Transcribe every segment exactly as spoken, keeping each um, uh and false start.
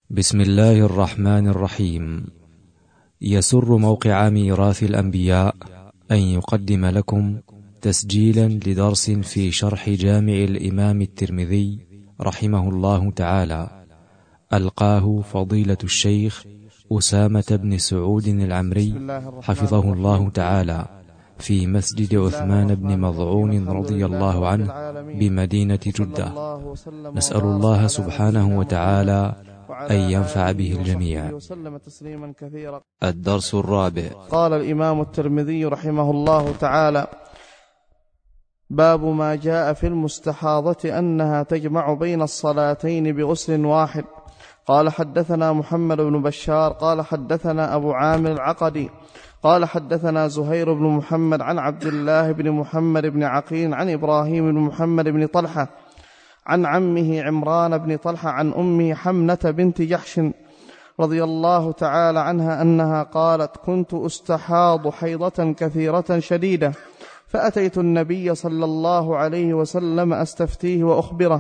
بسم الله الرحمن الرحيم. يسر موقع ميراث الأنبياء أن يقدم لكم تسجيلا لدرس في شرح جامع الإمام الترمذي رحمه الله تعالى، ألقاه فضيلة الشيخ أسامة بن سعود العمري حفظه الله تعالى في مسجد عثمان بن مظعون رضي الله عنه بمدينة جدة. نسأل الله سبحانه وتعالى أن ينفع به الجميع. الدرس الرابع. قال الإمام الترمذي رحمه الله تعالى: باب ما جاء في المستحاضة أنها تجمع بين الصلاتين بغسل واحد. قال حدثنا محمد بن بشار قال حدثنا أبو عامر العقدي قال حدثنا زهير بن محمد عن عبد الله بن محمد بن عقيل عن إبراهيم بن محمد بن طلحة عن عمه عمران بن طلحة عن أمه حمنة بنت جحش رضي الله تعالى عنها أنها قالت: كنت أستحاض حيضة كثيرة شديدة، فأتيت النبي صلى الله عليه وسلم أستفتيه وأخبره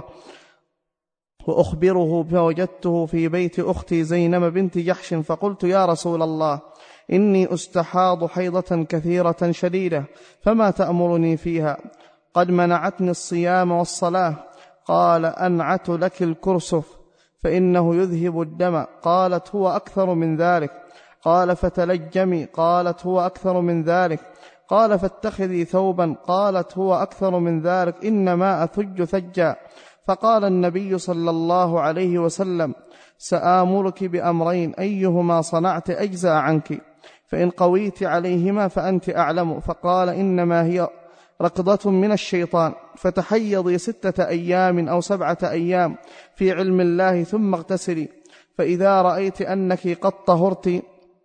وأخبره فوجدته في بيت أختي زينب بنت جحش، فقلت: يا رسول الله، إني أستحاض حيضة كثيرة شديدة، فما تأمرني فيها؟ قد منعتني الصيام والصلاة. قال: أنعت لك الكرسف فإنه يذهب الدم. قالت: هو أكثر من ذلك. قال: فتلجمي. قالت: هو أكثر من ذلك. قال: فاتخذي ثوبا. قالت: هو أكثر من ذلك، إنما أثج ثجا. فقال النبي صلى الله عليه وسلم: سآمرك بأمرين، أيهما صنعت أجزى عنك، فإن قويت عليهما فأنت أعلم. فقال: إنما هي ركضة من الشيطان، فتحيضي ستة أيام أو سبعة أيام في علم الله، ثم اغتسلي، فإذا رأيت أنك قد طهرت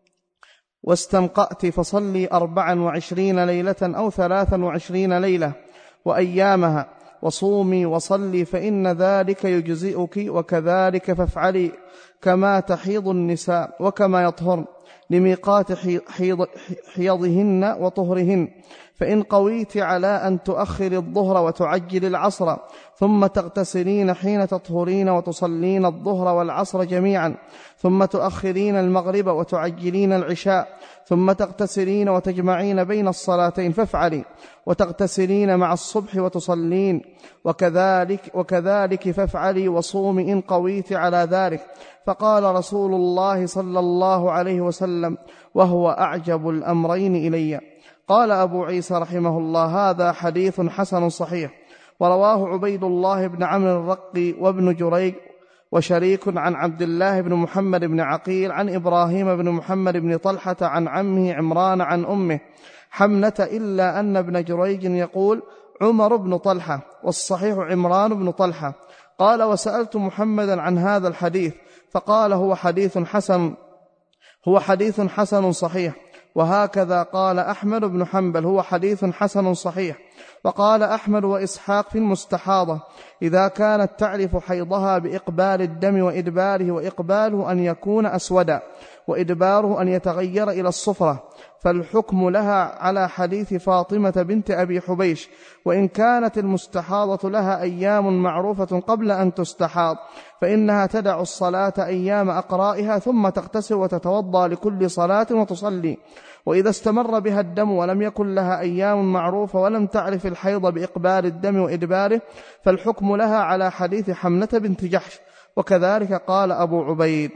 واستنقأت فصلي أربعا وعشرين ليلة أو ثلاثا وعشرين ليلة وأيامها، وصومي وصلي، فإن ذلك يجزئك، وكذلك فافعلي كما تحيض النساء وكما يطهرن لميقات حيض حيضهن وطهرهن. فإن قويت على أن تؤخر الظهر وتعجل العصر، ثم تغتسلين حين تطهرين وتصلين الظهر والعصر جميعا، ثم تؤخرين المغرب وتعجلين العشاء، ثم تغتسلين وتجمعين بين الصلاتين، فافعلي، وتغتسلين مع الصبح وتصلين، وكذلك, وكذلك فافعلي وصومي إن قويت على ذلك. فقال رسول الله صلى الله عليه وسلم: وهو أعجب الأمرين إلي. قال أبو عيسى رحمه الله: هذا حديث حسن صحيح. ورواه عبيد الله بن عمرو الرقي وابن جريج وشريك عن عبد الله بن محمد بن عقيل عن إبراهيم بن محمد بن طلحة عن عمه عمران عن أمه حمنة، إلا أن ابن جريج يقول عمر بن طلحة، والصحيح عمران بن طلحة. قال: وسألت محمدا عن هذا الحديث، فقال: هو حديث حسن هو حديث حسن صحيح. وهكذا قال أحمد بن حنبل: هو حديث حسن صحيح. وقال أحمد وإسحاق في المستحاضة: إذا كانت تعرف حيضها بإقبال الدم وإدباره، وإقباله أن يكون أسودا، وإدباره أن يتغير إلى الصفرة، فالحكم لها على حديث فاطمة بنت أبي حبيش. وإن كانت المستحاضة لها أيام معروفة قبل أن تستحاض، فإنها تدع الصلاة أيام أقرائها، ثم تغتسل وتتوضأ لكل صلاة وتصلي. وإذا استمر بها الدم ولم يكن لها أيام معروفة ولم تعرف الحيض بإقبال الدم وإدباره، فالحكم لها على حديث حمنة بنت جحش. وكذلك قال أبو عبيد.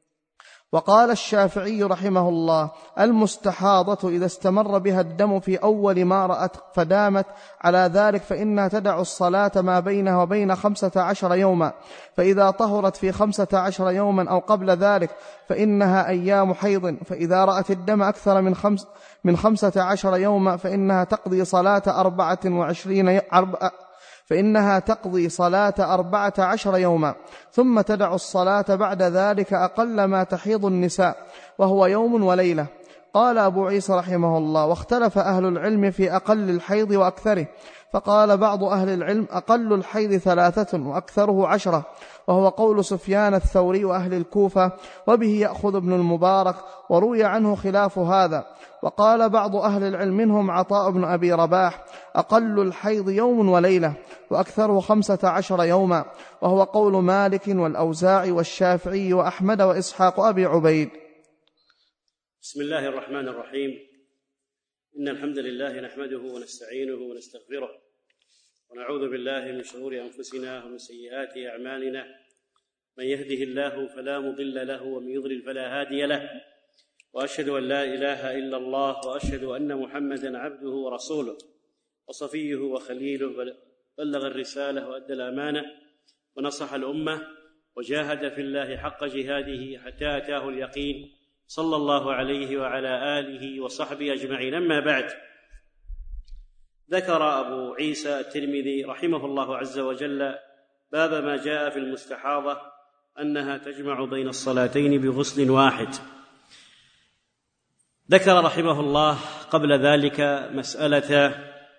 وقال الشافعي رحمه الله: المستحاضة إذا استمر بها الدم في أول ما رأت فدامت على ذلك، فإنها تدع الصلاة ما بينها وبين خمسة عشر يوما، فإذا طهرت في خمسة عشر يوما أو قبل ذلك فإنها أيام حيض، فإذا رأت الدم أكثر من, خمس من خمسة عشر يوما فإنها تقضي صلاة أربعة وعشرين أربعة فإنها تقضي صلاة أربعة عشر يوما، ثم تدع الصلاة بعد ذلك أقل ما تحيض النساء، وهو يوم وليلة. قال أبو عيسى رحمه الله: واختلف أهل العلم في أقل الحيض وأكثره، فقال بعض أهل العلم: أقل الحيض ثلاثة وأكثره عشرة، وهو قول سفيان الثوري وأهل الكوفة، وبه يأخذ ابن المبارك، وروي عنه خلاف هذا. وقال بعض أهل العلم منهم عطاء بن أبي رباح: أقل الحيض يوم وليلة. وأكثره خمسة عشر يوما، وهو قول مالك والأوزاعي والشافعي وأحمد وإسحاق وأبي عبيد. بسم الله الرحمن الرحيم. إن الحمد لله نحمده ونستعينه ونستغفره ونعوذ بالله من شرور أنفسنا ومن سيئات أعمالنا، من يهده الله فلا مضل له ومن يضلل فلا هادي له، وأشهد أن لا إله إلا الله وأشهد أن محمدًا عبده ورسوله وصفيه وخليله، بلغ الرسالة وأدى الأمانة ونصح الأمة وجاهد في الله حق جهاده حتى أتاه اليقين، صلى الله عليه وعلى آله وصحبه أجمعين. أما بعد، ذكر أبو عيسى الترمذي رحمه الله عز وجل باب ما جاء في المستحاضة أنها تجمع بين الصلاتين بغسل واحد. ذكر رحمه الله قبل ذلك مسألة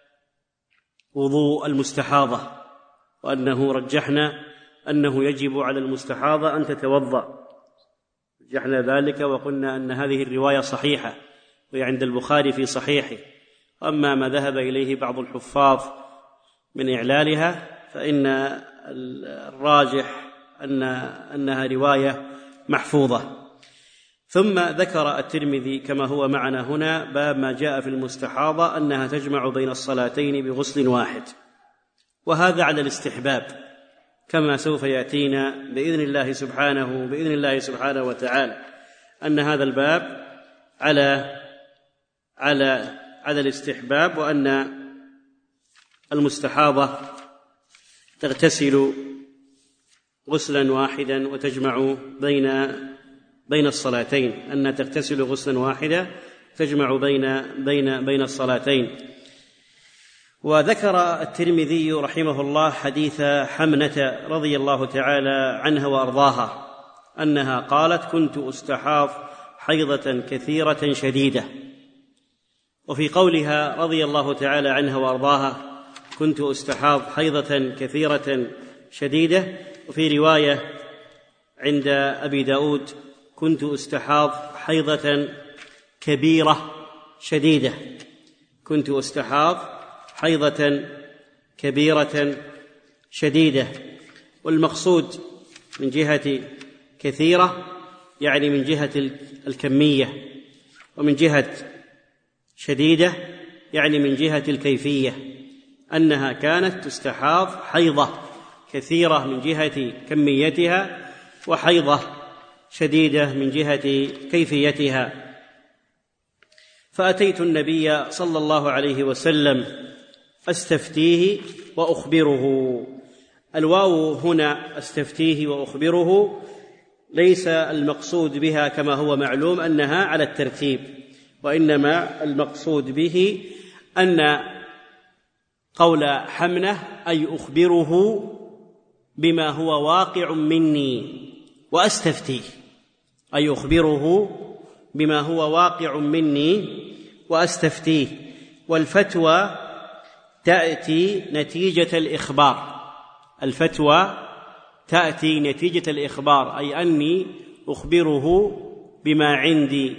وضوء المستحاضة، وأنه رجحنا أنه يجب على المستحاضة أن تتوضأ، رجحنا ذلك وقلنا أن هذه الرواية صحيحة وهي عند البخاري في صحيحه. أما ما ذهب إليه بعض الحفاظ من إعلالها فإن الراجح أن أنها رواية محفوظة. ثم ذكر الترمذي كما هو معنا هنا باب ما جاء في المستحاضة أنها تجمع بين الصلاتين بغسل واحد، وهذا على الاستحباب كما سوف يأتينا بإذن الله سبحانه بإذن الله سبحانه وتعالى، أن هذا الباب على على على الاستحباب، وأن المستحاضة تغتسل غسلا واحدا وتجمع بين بين الصلاتين، أن تغتسل غسلا واحدا تجمع بين بين بين الصلاتين. وذكر الترمذي رحمه الله حديث حمنة رضي الله تعالى عنها وأرضاها أنها قالت: كنت أستحاض حيضة كثيرة شديدة. وفي قولها رضي الله تعالى عنها وأرضاها كنت أستحاض حيضة كثيرة شديدة، وفي رواية عند أبي داود كنت أستحاض حيضة كبيرة شديدة، كنت أستحاض حيضة كبيرة شديدة. والمقصود من جهة كثيرة يعني من جهة الكمية، ومن جهة شديدة يعني من جهة الكيفية، أنها كانت تستحاض حيضة كثيرة من جهة كميتها، وحيضة شديدة من جهة كيفيتها. فأتيت النبي صلى الله عليه وسلم أستفتيه وأخبره. الواو هنا أستفتيه وأخبره ليس المقصود بها كما هو معلوم أنها على الترتيب، وإنما المقصود به أن قول حمنة أي أخبره بما هو واقع مني وأستفتيه، أي أخبره بما هو واقع مني وأستفتيه. والفتوى تأتي نتيجة الإخبار، الفتوى تأتي نتيجة الإخبار، أي أني أخبره بما عندي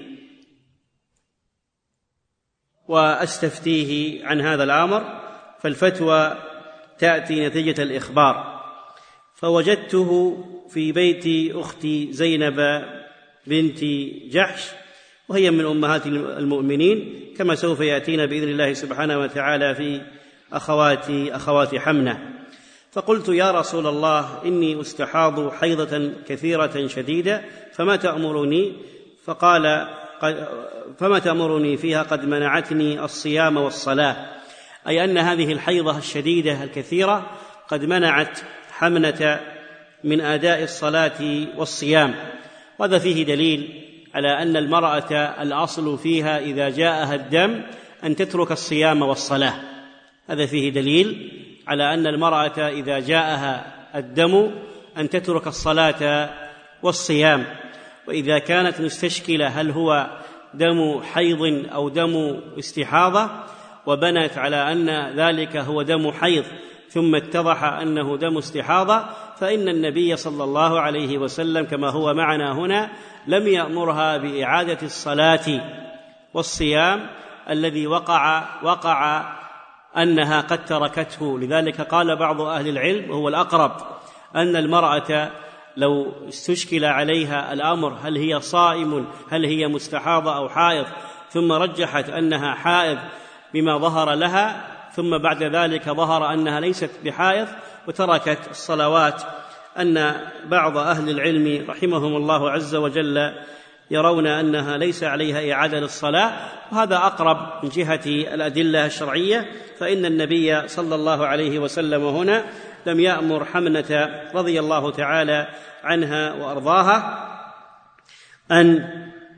وأستفتيه عن هذا الأمر، فالفتوى تأتي نتيجة الإخبار. فوجدته في بيت أختي زينب بنت جحش، وهي من أمهات المؤمنين كما سوف يأتينا بإذن الله سبحانه وتعالى في أخوات أخوات حمنة. فقلت: يا رسول الله، إني أستحاض حيضة كثيرة شديدة، فما تأمرني؟ فقال: فما تأمرني فيها؟ قد منعتني الصيام والصلاة، أي أن هذه الحيضة الشديدة الكثيرة قد منعت حمنة من أداء الصلاة والصيام. وهذا فيه دليل على أن المرأة الأصل فيها إذا جاءها الدم أن تترك الصيام والصلاة، هذا فيه دليل على أن المرأة إذا جاءها الدم أن تترك الصلاة والصيام. وإذا كانت مستشكلة هل هو دم حيض أو دم استحاضة، وبنت على أن ذلك هو دم حيض ثم اتضح أنه دم استحاضة، فإن النبي صلى الله عليه وسلم كما هو معنا هنا لم يأمرها بإعادة الصلاة والصيام الذي وقع وقع أنها قد تركته. لذلك قال بعض أهل العلم وهو الأقرب أن المرأة لو استشكل عليها الأمر هل هي صائم هل هي مستحاضة أو حائض، ثم رجحت أنها حائض بما ظهر لها، ثم بعد ذلك ظهر أنها ليست بحائض وتركت الصلوات، أن بعض أهل العلم رحمهم الله عز وجل يرون أنها ليس عليها إعادة للصلاة، وهذا أقرب من جهة الأدلة الشرعية، فإن النبي صلى الله عليه وسلم هنا لم يأمر حمنة رضي الله تعالى عنها وأرضاها أن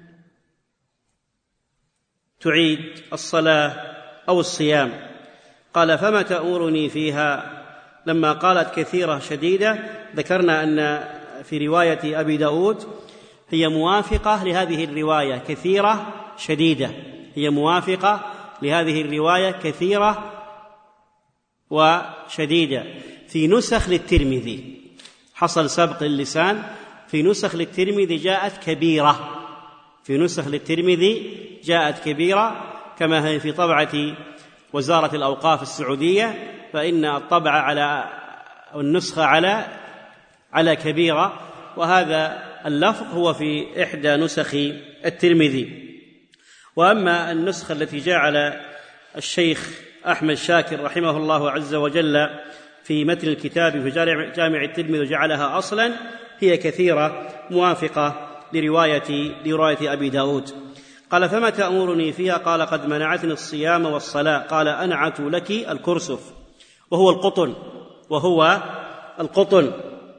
تعيد الصلاة أو الصيام. قال فما تأمرني فيها؟ لما قالت كثيرة شديدة ذكرنا أن في رواية أبي داود هي موافقة لهذه الرواية كثيرة شديدة، هي موافقة لهذه الرواية كثيرة وشديدة. في نسخ للترمذي حصل سبق اللسان، في نسخ للترمذي جاءت كبيرة، في نسخ للترمذي جاءت كبيرة كما هي في طبعة وزارة الأوقاف السعودية، فإن الطبع على النسخة على على كبيرة، وهذا اللفظ هو في إحدى نسخ الترمذي. وأما النسخة التي جعل الشيخ أحمد شاكر رحمه الله عز وجل في متن الكتاب في جامع الترمذي وجعلها أصلا هي كثيرة موافقة لرواية لرواية أبي داود. قال فما تأمرني فيها؟ قال قد منعتني الصيام والصلاة. قال أنعت لك الكرسف وهو القطن، وهو القطن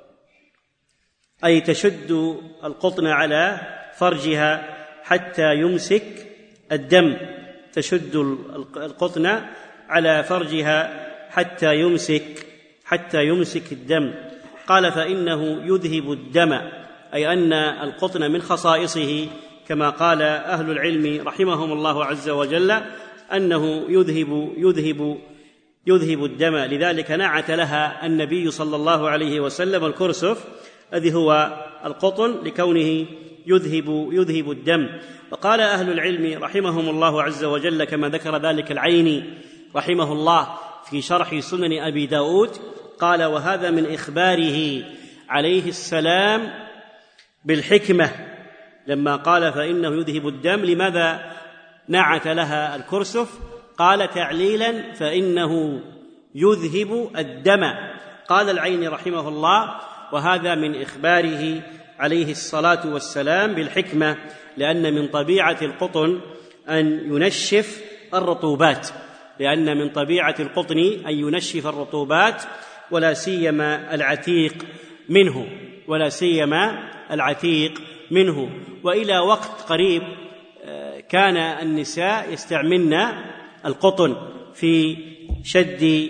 أي تشد القطن على فرجها حتى يمسك الدم، تشد القطن على فرجها حتى يمسك حتى يمسك الدم. قال فإنه يذهب الدم، أي أن القطن من خصائصه كما قال أهل العلم رحمهم الله عز وجل أنه يذهب يذهب يذهب الدم، لذلك نعت لها النبي صلى الله عليه وسلم الكرسف الذي هو القطن لكونه يذهب يذهب الدم. وقال أهل العلم رحمهم الله عز وجل كما ذكر ذلك العيني رحمه الله في شرح سنن أبي داود، قال وهذا من إخباره عليه السلام بالحكمة لما قال فإنه يذهب الدم. لماذا نعت لها الكرسف؟ قال تعليلا فإنه يذهب الدم. قال العيني رحمه الله وهذا من إخباره عليه الصلاة والسلام بالحكمة، لأن من طبيعة القطن أن ينشف الرطوبات، لأن من طبيعة القطن أن ينشف الرطوبات ولا سيما العتيق منه ولا سيما العتيق منه. وإلى وقت قريب كان النساء يستعملن القطن في شد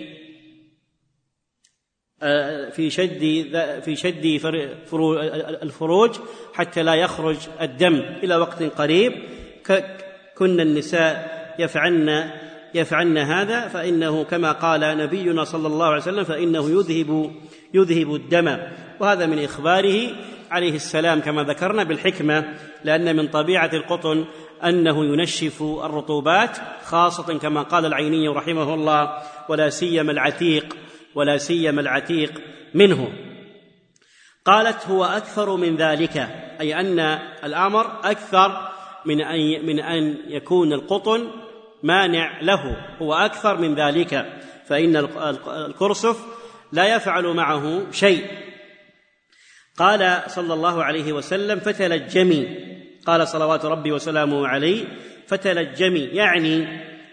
في شد في شد الفروج حتى لا يخرج الدم. إلى وقت قريب كن النساء يفعلن يفعلن هذا، فإنه كما قال نبينا صلى الله عليه وسلم فإنه يذهب يذهب الدم. وهذا من إخباره عليه السلام كما ذكرنا بالحكمة، لأن من طبيعة القطن أنه ينشف الرطوبات، خاصة كما قال العيني رحمه الله ولا سيما العتيق ولا سيما العتيق منه. قالت هو أكثر من ذلك، أي أن الأمر أكثر من أن من أن يكون القطن مانع له، هو أكثر من ذلك، فإن الكرسف لا يفعل معه شيء. قال صلى الله عليه وسلم فتلجمي، قال صلوات ربي وسلامه عليه فتلجمي، يعني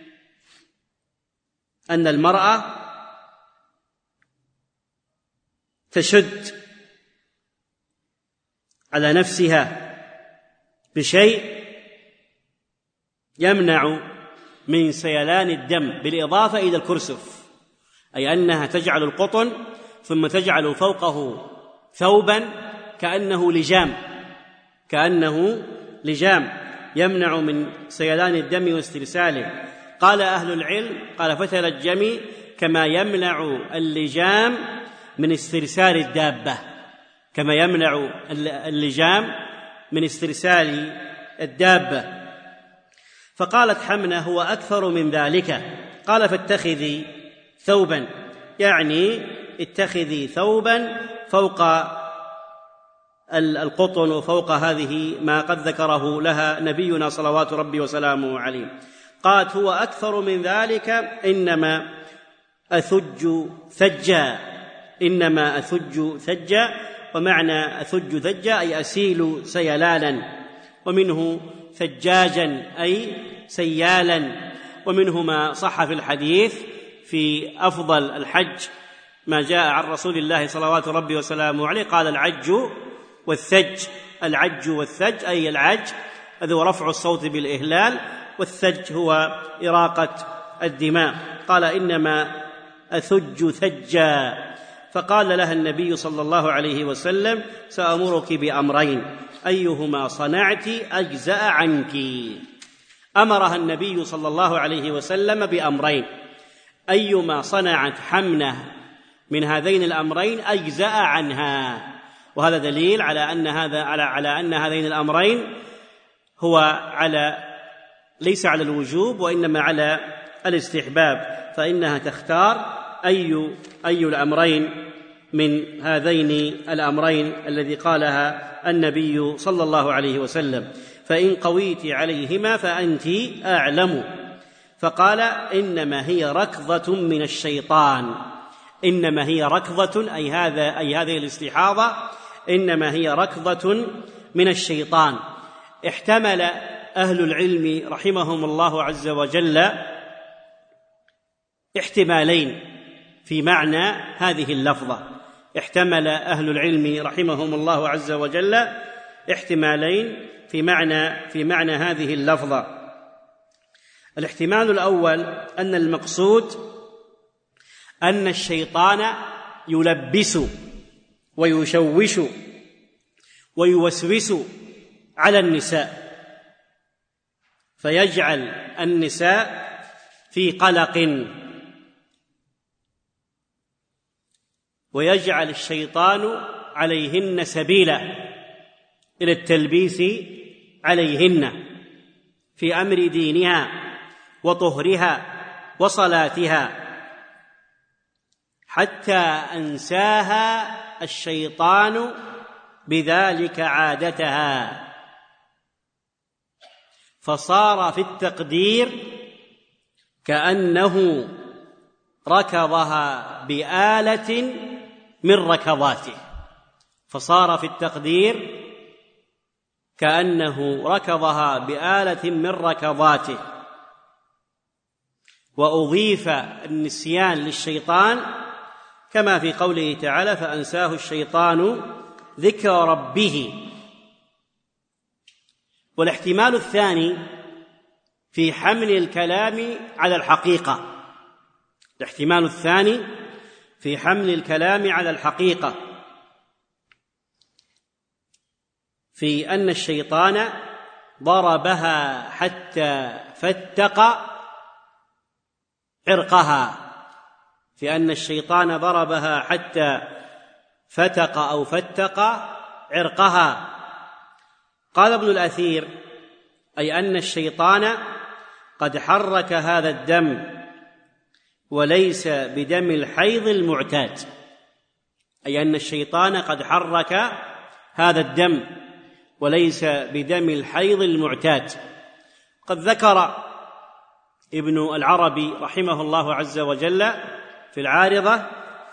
أن المرأة تشد على نفسها بشيء يمنع من سيلان الدم، بالإضافة إلى الكرسف، أي أنها تجعل القطن ثم تجعل فوقه ثوبا كأنه لجام كأنه لجام يمنع من سيلان الدم واسترساله. قال أهل العلم قال فتلجمي كما يمنع اللجام من استرسال الدابة، كما يمنع اللجام من استرسال الدابة. فقالت حمنة هو أكثر من ذلك. قال فاتخذي ثوبا، يعني اتخذي ثوبا فوق القطن وفوق هذه ما قد ذكره لها نبينا صلوات ربي وسلامه عليه. قالت هو أكثر من ذلك، إنما أثج ثجا، إنما أثج ثجا، ومعنى أثج ثجا أي أسيل سيلالا، ومنه ثجاجا أي سيالا، ومنه ما صح في الحديث في أفضل الحج ما جاء عن رسول الله صلوات ربي وسلامه عليه، قال العج والثج، العج والثج أي العج هذا هو رفع الصوت بالإهلال، والثج هو إراقة الدماء. قال إنما أثج ثجا، فقال لها النبي صلى الله عليه وسلم سأمرك بأمرين أيهما صنعت أجزأ عنك. أمرها النبي صلى الله عليه وسلم بأمرين، أيما صنعت حمنه من هذين الأمرين أجزأ عنها، وهذا دليل على أن هذا على على أن هذين الأمرين هو على ليس على الوجوب وإنما على الاستحباب، فإنها تختار أي أي الأمرين من هذين الأمرين الذي قالها النبي صلى الله عليه وسلم، فإن قويت عليهما فأنت أعلم. فقال إنما هي ركضة من الشيطان، إنما هي ركضة أي هذا أي هذه الاستحاضة إنما هي ركضة من الشيطان. احتمل أهل العلم رحمهم الله عز وجل احتمالين في معنى هذه اللفظة، احتمل أهل العلم رحمهم الله عز وجل احتمالين في معنى في معنى هذه اللفظة. الاحتمال الأول أن المقصود أن الشيطان يلبس ويشوش ويوسوس على النساء، فيجعل النساء في قلق، ويجعل الشيطان عليهن سبيلا إلى التلبيس عليهن في أمر دينها وطهرها وصلاتها، حتى أنساها الشيطان بذلك عادتها، فصار في التقدير كأنه ركضها بآلة من ركضاته، فصار في التقدير كأنه ركضها بآلة من ركضاته. وأضيف النسيان للشيطان كما في قوله تعالى فأنساه الشيطان ذكر ربه. والاحتمال الثاني في حمل الكلام على الحقيقة، الاحتمال الثاني في حمل الكلام على الحقيقة في أن الشيطان ضربها حتى فتق عرقها، في أن الشيطان ضربها حتى فتق أو فتق عرقها. قال ابن الأثير أي أن الشيطان قد حرك هذا الدم وليس بدم الحيض المعتاد، أي أن الشيطان قد حرك هذا الدم وليس بدم الحيض المعتاد. قد ذكر ابن العربي رحمه الله عز وجل في العارضة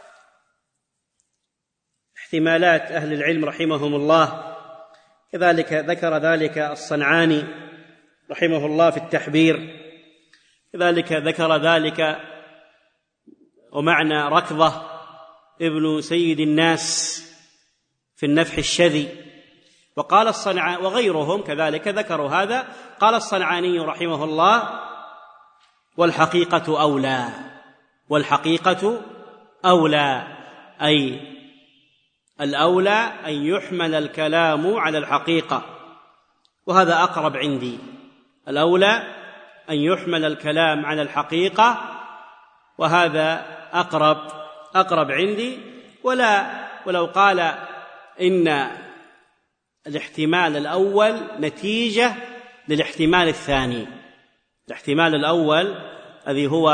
احتمالات أهل العلم رحمهم الله، كذلك ذكر ذلك الصنعاني رحمه الله في التحبير، كذلك ذكر ذلك ومعنى ركضة ابن سيد الناس في النفح الشذي. وقال الصنعاني وغيرهم كذلك ذكروا هذا. قال الصنعاني رحمه الله والحقيقة أولى، والحقيقة أولى أي الأولى أن يحمل الكلام على الحقيقة، وهذا أقرب عندي، الأولى أن يحمل الكلام على الحقيقة، وهذا أقرب أقرب عندي. ولا ولو قال إن الاحتمال الأول نتيجة للاحتمال الثاني، الاحتمال الأول الذي هو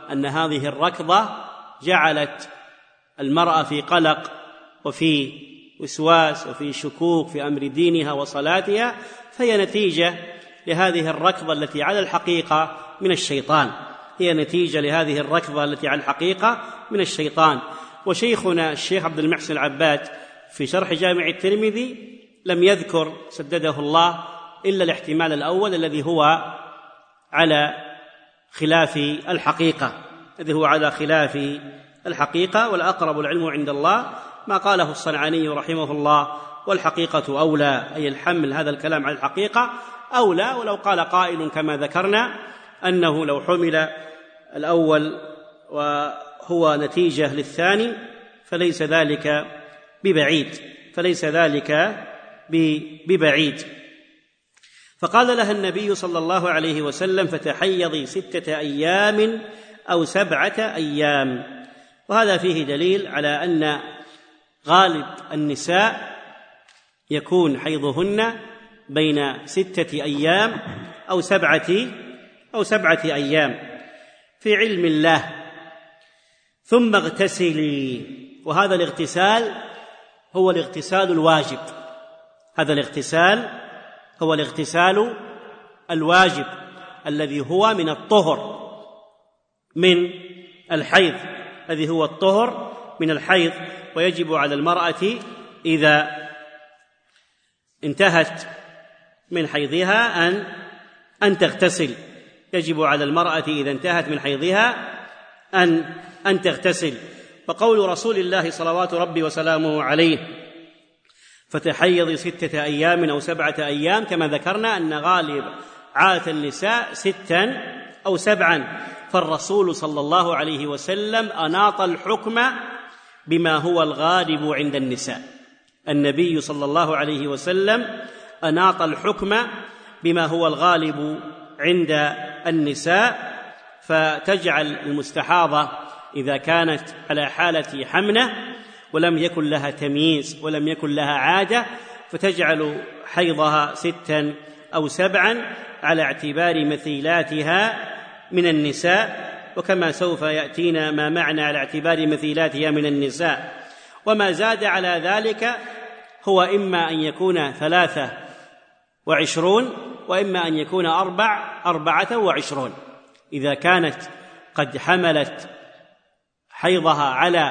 أن هذه الركضة جعلت المرأة في قلق وفي وسواس وفي شكوك في أمر دينها وصلاتها، فهي نتيجة لهذه الركضة التي على الحقيقة من الشيطان، هي نتيجة لهذه الركضة التي على الحقيقة من الشيطان. وشيخنا الشيخ عبد المحسن العباد في شرح جامع الترمذي لم يذكر سدده الله إلا الاحتمال الأول الذي هو على خلاف الحقيقة الذي هو على خلاف الحقيقة والأقرب العلم عند الله ما قاله الصنعاني رحمه الله: والحقيقة أولى، أي الحمل هذا الكلام على الحقيقة أولى. ولو قال قائل كما ذكرنا أنه لو حمل الأول وهو نتيجة للثاني فليس ذلك ببعيد فليس ذلك ببعيد فقال لها النبي صلى الله عليه وسلم: فتحيضي ستة أيام أو سبعة أيام. وهذا فيه دليل على أن غالب النساء يكون حيضهن بين ستة أيام أو سبعة أو سبعة أيام في علم الله. ثم اغتسلي، وهذا الاغتسال هو الاغتسال الواجب هذا الاغتسال هو الاغتسال الواجب الذي هو من الطهر من الحيض الذي هو الطهر من الحيض. ويجب على المرأة إذا انتهت من حيضها أن أن تغتسل يجب على المرأة إذا انتهت من حيضها أن أن تغتسل. وقول رسول الله صلوات ربي وسلامه عليه: فتحيضي ستة أيام أو سبعة أيام، كما ذكرنا أن غالب عادة النساء ستا أو سبعا، فالرسول صلى الله عليه وسلم أناط الحكم بما هو الغالب عند النساء. النبي صلى الله عليه وسلم أناط الحكم بما هو الغالب عند النساء، فتجعل المستحاضة إذا كانت على حالة حمنة ولم يكن لها تمييز ولم يكن لها عادة فتجعل حيضها ستا أو سبعا على اعتبار مثيلاتها من النساء، وكما سوف يأتينا ما معنى على اعتبار مثيلاتها من النساء. وما زاد على ذلك هو إما أن يكون ثلاثة وعشرون وإما أن يكون أربع أربعة وعشرون. إذا كانت قد حملت حيضها على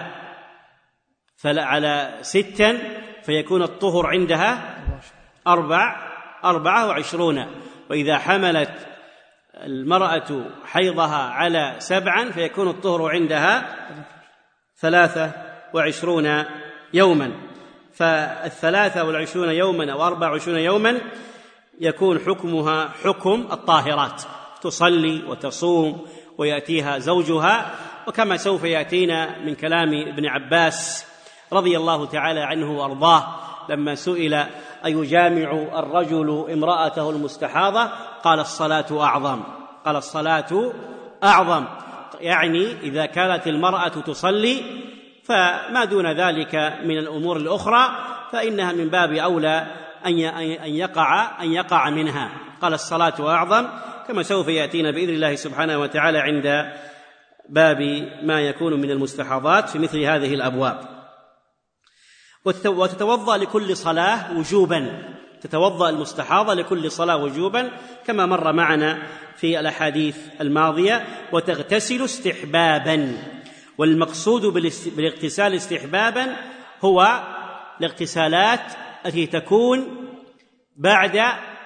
على ستا فيكون الطهر عندها أربع أربعة وعشرون، وإذا حملت المرأة حيضها على سبعا فيكون الطهر عندها ثلاثة وعشرون يوما. فالثلاثة والعشرون يوما أو أربع وعشرون يوما يكون حكمها حكم الطاهرات، تصلي وتصوم ويأتيها زوجها. وكما سوف يأتينا من كلام ابن عباس رضي الله تعالى عنه وأرضاه لما سئل أيجامع الرجل امرأته المستحاضة قال: الصلاة أعظم قال الصلاة أعظم يعني إذا كانت المرأة تصلي فما دون ذلك من الأمور الأخرى فإنها من باب أولى أن يقع أن يقع منها. قال: الصلاة أعظم، كما سوف يأتينا بإذن الله سبحانه وتعالى عند باب ما يكون من المستحاضات في مثل هذه الأبواب. وتتوضأ لكل صلاة وجوبا تتوضأ المستحاضة لكل صلاة وجوبا كما مر معنا في الأحاديث الماضية. وتغتسل استحبابا، والمقصود بالاغتسال استحبابا هو الاغتسالات التي تكون بعد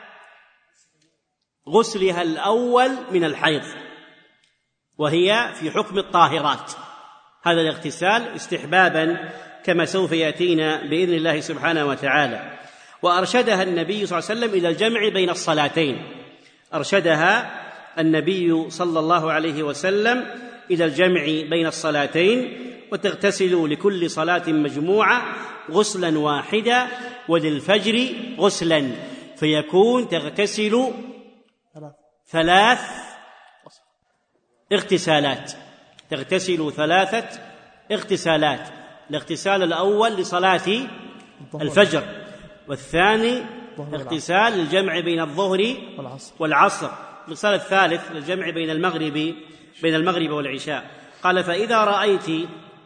غسلها الأول من الحيض، وهي في حكم الطاهرات. هذا الاغتسال استحبابا كما سوف يأتينا بإذن الله سبحانه وتعالى. وأرشدها النبي صلى الله عليه وسلم إلى الجمع بين الصلاتين أرشدها النبي صلى الله عليه وسلم إلى الجمع بين الصلاتين. وتغتسل لكل صلاة مجموعة غسلا واحدا وللفجر غسلا، فيكون تغتسل ثلاث اغتسالات تغتسل ثلاثة اغتسالات الاغتسال الأول لصلاة الفجر، والثاني اغتسال الجمع بين الظهر والعصر، المثال الثالث للجمع بين المغرب بين المغرب والعشاء، قال فإذا رأيت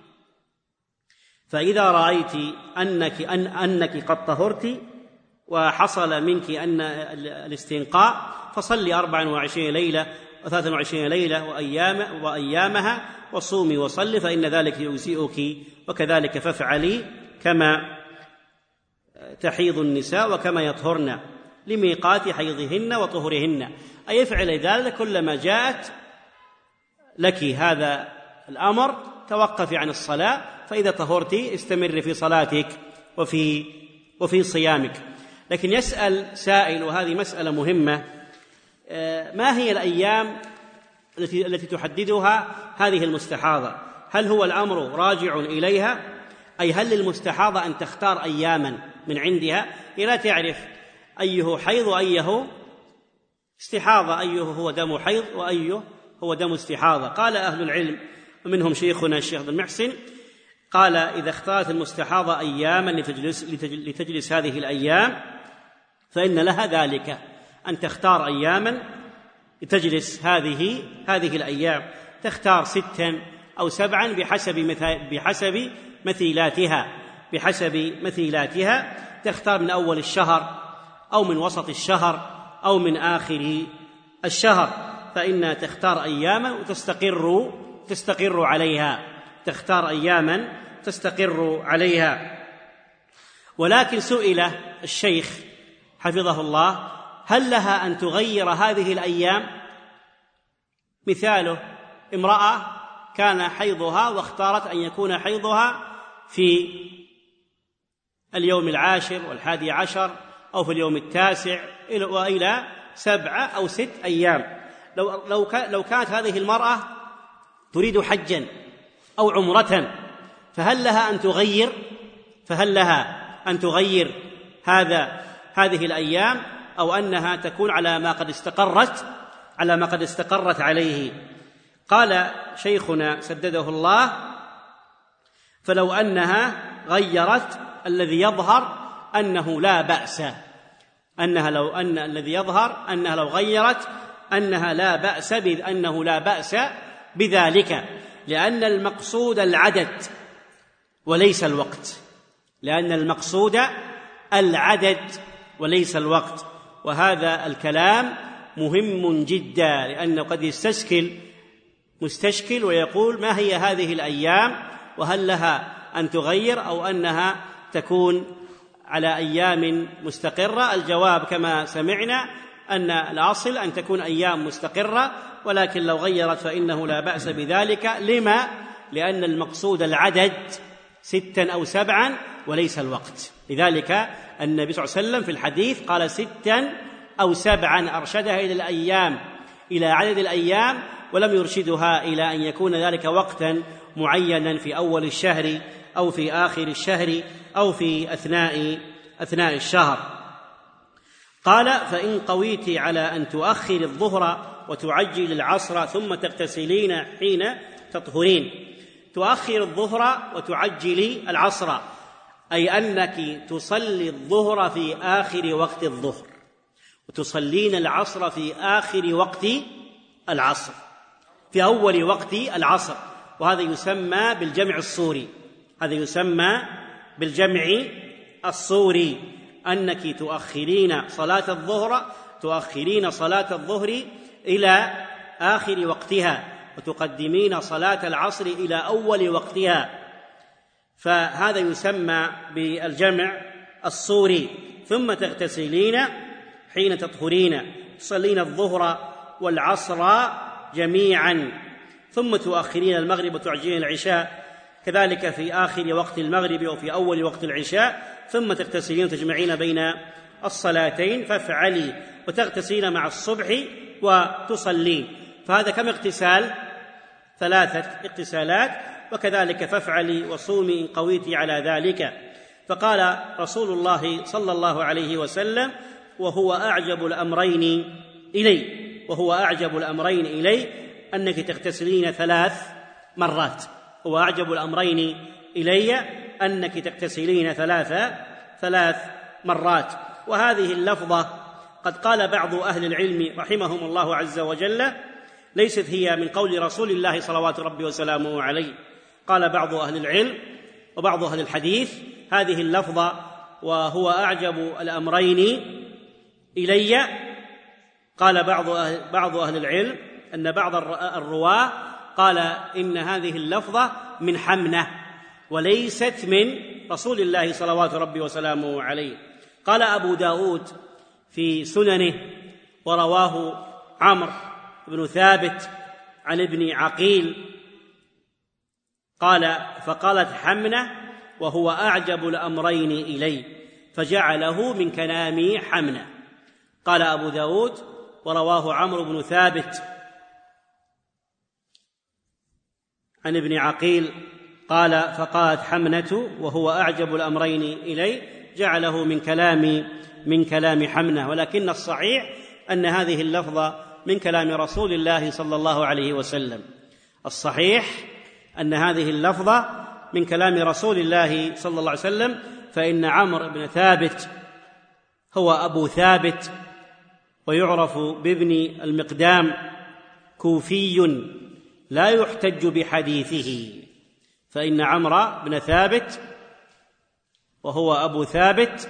فإذا رأيت أنك أن أنك قد طهرت وحصل منك أن الاستنقاء فصلي أربعا وعشرين ليلة وثلاثا وعشرين ليلة وأيام وأيامها وصومي وصلي فإن ذلك يجزئك، وكذلك فافعلي كما تحيض النساء وكما يطهرن لميقات حيضهن وطهرهن، أي افعل ذلك كلما جاءت لك هذا الأمر توقفي عن الصلاة، فإذا طهرت استمر في صلاتك وفي وفي صيامك. لكن يسأل سائل، وهذه مسألة مهمة، ما هي الأيام التي التي تحددها هذه المستحاضة؟ هل هو الأمر راجع إليها، أي هل للمستحاضة أن تختار أياما من عندها؟ هي لا تعرف أيه حيض وأيه استحاضة، أيه هو دم حيض وأيه هو دم استحاضة. قال أهل العلم ومنهم شيخنا الشيخ بن محسن، قال إذا اختارت المستحاضة أياما لتجلس, لتجلس هذه الأيام فإن لها ذلك، أن تختار أياما لتجلس هذه هذه الأيام، تختار ستا أو سبعا بحسب بحسب مثيلاتها بحسب مثيلاتها تختار من أول الشهر أو من وسط الشهر أو من آخر الشهر، فإنها تختار أياما وتستقر تستقر عليها تختار أياما تستقر عليها. ولكن سئل الشيخ حفظه الله هل لها أن تغير هذه الأيام؟ مثاله امرأة كان حيضها واختارت أن يكون حيضها في اليوم العاشر والحادي عشر أو في اليوم التاسع وإلى سبعة أو ست أيام. لو, لو, لو كانت هذه المرأة تريد حجا أو عمرة فهل لها أن تغير فهل لها أن تغير هذا هذه الأيام، أو أنها تكون على ما قد استقرت على ما قد استقرت عليه؟ قال شيخنا سدده الله فلو أنها غيرت الذي يظهر أنه لا بأس أنها لو أن الذي يظهر أنها لو غيرت أنها لا بأس بأنه لا بأس بذلك، لأن المقصود العدد وليس الوقت لأن المقصود العدد وليس الوقت. وهذا الكلام مهم جدا، لأنه قد يستشكل مستشكل ويقول ما هي هذه الأيام وهل لها أن تغير أو أنها تكون على أيام مستقرة؟ الجواب كما سمعنا أن الأصل أن تكون أيام مستقرة، ولكن لو غيرت فإنه لا بأس بذلك. لما؟ لأن المقصود العدد ستا أو سبعا وليس الوقت. لذلك النبي صلى الله عليه وسلم في الحديث قال ستا أو سبعا، أرشدها إلى الأيام إلى عدد الأيام، ولم يرشدها إلى أن يكون ذلك وقتا معينا في أول الشهر أو في آخر الشهر أو في أثناء أثناء الشهر. قال فإن قويت على أن تؤخر الظهر وتعجل العصر ثم تغتسلين حين تطهرين. تؤخر الظهر وتعجلي العصر، أي أنك تصلي الظهر في آخر وقت الظهر وتصلين العصر في آخر وقت العصر في أول وقت العصر، وهذا يسمى بالجمع الصوري هذا يسمى بالجمع الصوري أنك تؤخرين صلاة الظهر تؤخرين صلاة الظهر إلى آخر وقتها وتقدمين صلاة العصر إلى أول وقتها، فهذا يسمى بالجمع الصوري. ثم تغتسلين حين تطهرين، تصلين الظهر والعصر جميعا، ثم تؤخرين المغرب وتعجلين العشاء كذلك في آخر وقت المغرب وفي أول وقت العشاء، ثم تغتسلين وتجمعين بين الصلاتين فافعلي، وتغتسلين مع الصبح وتصلين. فهذا كم اغتسال؟ ثلاثة اغتسالات. وكذلك فافعلي وصومي إن قويت على ذلك. فقال رسول الله صلى الله عليه وسلم وهو أعجب الأمرين إلي وهو أعجب الأمرين إلي أنك تغتسلين ثلاث مرات هو أعجب الأمرين إلي أنك تغتسلين ثلاث ثلاث مرات. وهذه اللفظة قد قال بعض أهل العلم رحمهم الله عز وجل ليست هي من قول رسول الله صلوات ربي وسلامه عليه. قال بعض أهل العلم وبعض أهل الحديث هذه اللفظة وهو أعجب الأمرين إلي. قال بعض أهل, بعض أهل العلم أن بعض الرواة قال إن هذه اللفظة من حمنة وليست من رسول الله صلوات ربي وسلامه عليه. قال أبو داود في سننه ورواه عمرو بن ثابت عن ابن عقيل قال فقالت حمنة وهو أعجب الأمرين إلي فجعله من كلام حمنة. قال أبو داود ورواه عمرو بن ثابت عن ابن عقيل قال فقالت حمنة وهو أعجب الأمرين إلي جعله من كلام من كلام حمنة. ولكن الصحيح أن هذه اللفظة من كلام رسول الله صلى الله عليه وسلم. الصحيح أن هذه اللفظة من كلام رسول الله صلى الله عليه وسلم، فإن عمرو بن ثابت هو أبو ثابت ويعرف بابن المقدام، كوفي لا يحتج بحديثه. فإن عمرو بن ثابت وهو أبو ثابت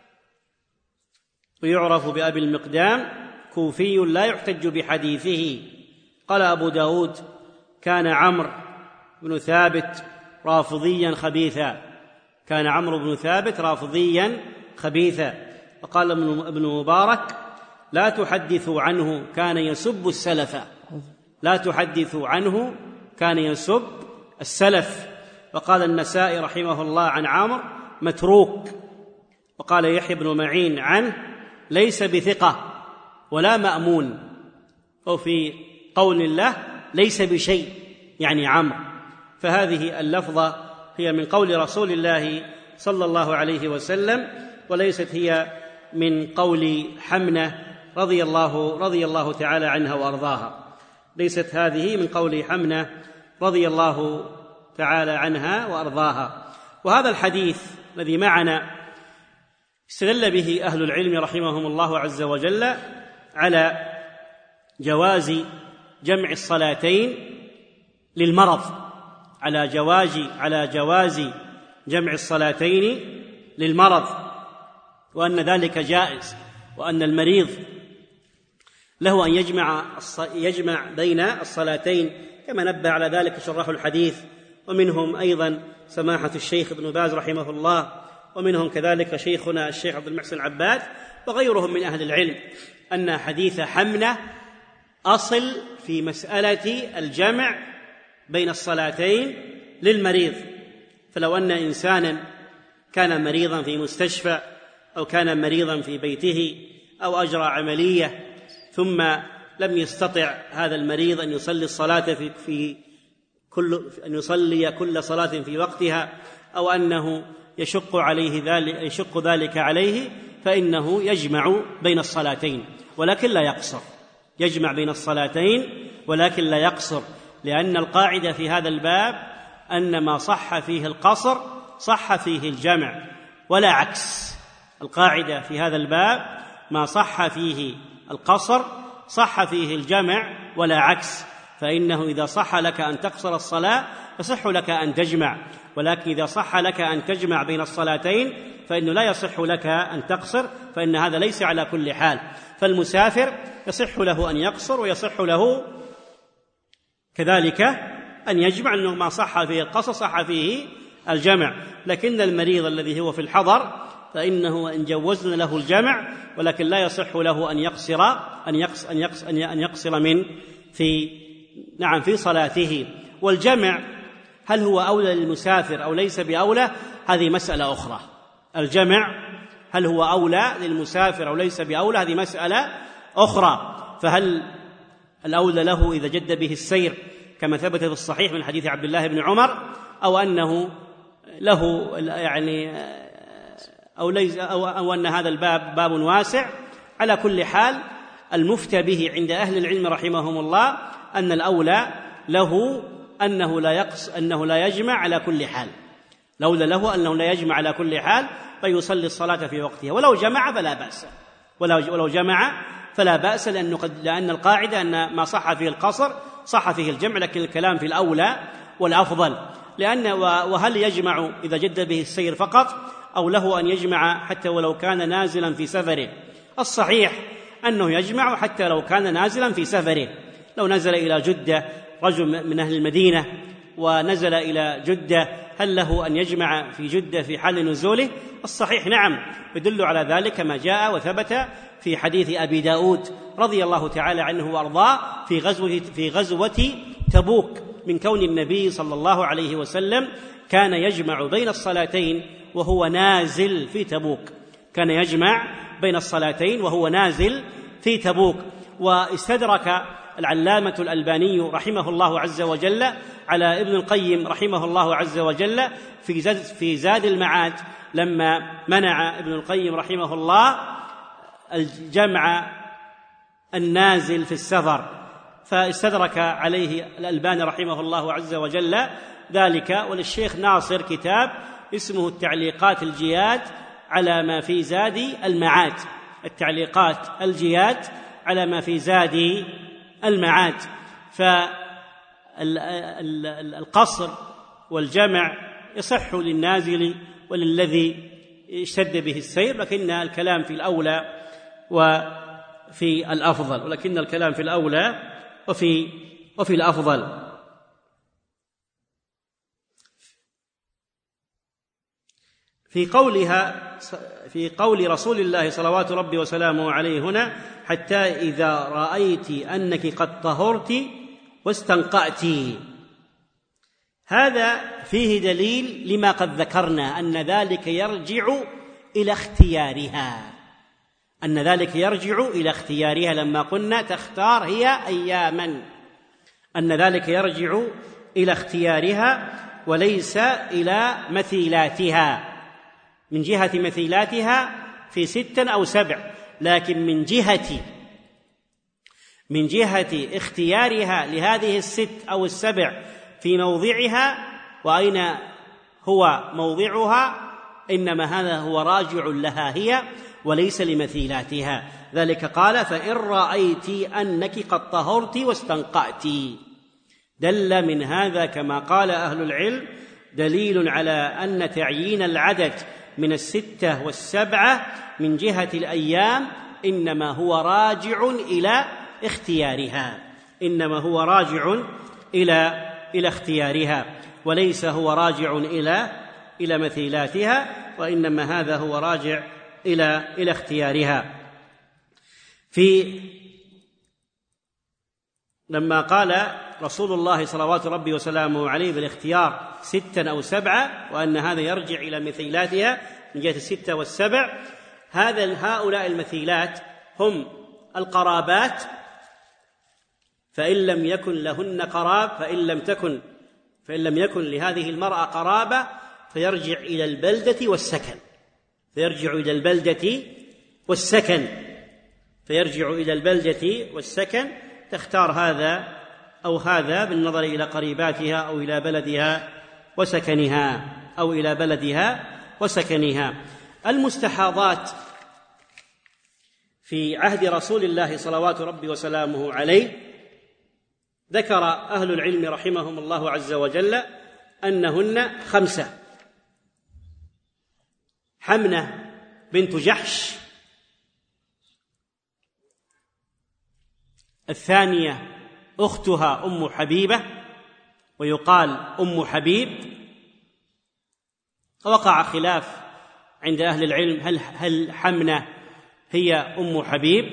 ويعرف بأبي المقدام، كوفي لا يحتج بحديثه. قال أبو داود كان عمرو بن ثابت رافضيا خبيثا، كان عمرو بن ثابت رافضيا خبيثا. وقال ابن مبارك لا تحدثوا عنه كان يسب السلف، لا تحدثوا عنه كان يسب السلف. وقال النسائي رحمه الله عن عمرو متروك. وقال يحيى بن معين عنه ليس بثقة ولا مأمون. وفي قول الله ليس بشيء يعني عمرو. فهذه اللفظة هي من قول رسول الله صلى الله عليه وسلم، وليست هي من قول حمنة رضي الله رضي الله تعالى عنها وأرضاها. ليست هذه من قول حمنة رضي الله تعالى عنها وأرضاها. وهذا الحديث الذي معنا استدل به أهل العلم رحمهم الله عز وجل على جواز جمع الصلاتين للمرض، على جواز على جواز جمع الصلاتين للمرض، وأن ذلك جائز، وأن المريض له أن يجمع يجمع بين الصلاتين كما نبه على ذلك شراح الحديث، ومنهم أيضا سماحة الشيخ ابن باز رحمه الله، ومنهم كذلك شيخنا الشيخ عبد المحسن العباد وغيرهم من أهل العلم، أن حديث حمنة أصل في مسألة الجمع بين الصلاتين للمريض. فلو أن إنسانا كان مريضا في مستشفى أو كان مريضا في بيته أو أجرى عملية ثم لم يستطع هذا المريض أن يصلي الصلاة في, في كل أن يصلي كل صلاة في وقتها، أو أنه يشق عليه ذلك يشق ذلك عليه، فإنه يجمع بين الصلاتين ولكن لا يقصر، يجمع بين الصلاتين ولكن لا يقصر، لأن القاعدة في هذا الباب أن ما صح فيه القصر صح فيه الجمع ولا عكس. القاعدة في هذا الباب ما صح فيه القصر صح فيه الجمع ولا عكس. فإنه إذا صح لك أن تقصر الصلاة فصح لك أن تجمع، ولكن إذا صح لك أن تجمع بين الصلاتين فإنه لا يصح لك أن تقصر، فإن هذا ليس على كل حال. فالمسافر يصح له أن يقصر ويصح له كذلك أن يجمع، أنه ما صح فيه القصر صح فيه الجمع. لكن المريض الذي هو في الحضر فإنه إن جوزنا له الجمع ولكن لا يصح له أن يقصر أن يقص أن يقص أن يقصر من في نعم في صلاته. والجمع هل هو أولى للمسافر أو ليس بأولى؟ هذه مسألة أخرى. الجمع هل هو أولى للمسافر أو ليس بأولى؟ هذه مسألة أخرى. فهل الأولى له إذا جد به السير كما ثبت في الصحيح من حديث عبد الله بن عمر، أو أنه له يعني أو ليس أو, أو أن هذا الباب باب واسع؟ على كل حال المفتى به عند أهل العلم رحمهم الله أن الأولى له أنه لا يقص أنه لا يجمع على كل حال، الأولى له أنه لا يجمع على كل حال، فيصلي الصلاة في وقتها، ولو جمع فلا بأس، ولو جمع فلا بأس، لأنه قد لأن القاعدة أن ما صح فيه القصر صح فيه الجمع، لكن الكلام في الأولى والأفضل. لأن وهل يجمع إذا جد به السير فقط أو له أن يجمع حتى ولو كان نازلا في سفره؟ الصحيح أنه يجمع حتى لو كان نازلا في سفره. لو نزل إلى جدة رجل من أهل المدينة ونزل إلى جدة، هل له أن يجمع في جدة في حال نزوله؟ الصحيح نعم، يدل على ذلك ما جاء وثبت في حديث أبي داود رضي الله تعالى عنه وأرضاه في غزوة, في غزوة تبوك، من كون النبي صلى الله عليه وسلم كان يجمع بين الصلاتين وهو نازل في تبوك، كان يجمع بين الصلاتين وهو نازل في تبوك. واستدرك العلامة الألباني رحمه الله عز وجل على ابن القيم رحمه الله عز وجل في زاد, في زاد المعاد، لما منع ابن القيم رحمه الله الجمع النازل في السفر، فاستدرك عليه الألباني رحمه الله عز وجل ذلك. وللشيخ ناصر كتاب اسمه التعليقات الجياد على ما في زاد المعاد، التعليقات الجياد على ما في زاد المعاد. فالقصر والجمع يصح للنازل وللذي اشتد به السير، لكن الكلام في الأولى وفي الأفضل، ولكن الكلام في الأولى وفي وفي الأفضل. في قولها في قول رسول الله صلوات ربي وسلامه عليه هنا: حتى إذا رأيت أنك قد طهرت واستنقعت، هذا فيه دليل لما قد ذكرنا، أن ذلك يرجع إلى اختيارها، أن ذلك يرجع إلى اختيارها لما قلنا تختار هي أياما، أن ذلك يرجع إلى اختيارها وليس إلى مثيلاتها، من جهة مثيلاتها في ست أو سبع، لكن من جهة من جهة اختيارها لهذه الست أو السبع في موضعها وأين هو موضعها، إنما هذا هو راجع لها هي وليس لمثيلاتها. ذلك قال: فإن رأيت أنك قد طهرت واستنقعت. دل من هذا كما قال أهل العلم دليل على أن تعيين العدد من الستة والسبعة من جهة الأيام إنما هو راجع إلى اختيارها، إنما هو راجع إلى إلى اختيارها، وليس هو راجع إلى إلى مثيلاتها، وإنما هذا هو راجع إلى إلى اختيارها. في لما قال رسول الله صلوات ربي وسلامه عليه بالاختيار ستا أو سبعة، وأن هذا يرجع إلى مثيلاتها من جهة الستة والسبع، هذا هؤلاء المثيلات هم القرابات، فإن لم يكن لهن قراب فإن لم تكن فإن لم يكن لهذه المرأة قرابة فيرجع إلى البلدة والسكن فيرجع إلى البلدة والسكن فيرجع إلى البلدة والسكن تختار هذا أو هذا بالنظر إلى قريباتها أو إلى بلدها وسكنها أو إلى بلدها وسكنها. المستحاضات في عهد رسول الله صلوات ربي وسلامه عليه ذكر أهل العلم رحمهم الله عز وجل أنهن خمسة: حمنة بنت جحش، الثانية أختها أم حبيبة ويقال أم حبيب، وقع خلاف عند أهل العلم هل هل حمنة هي أم حبيب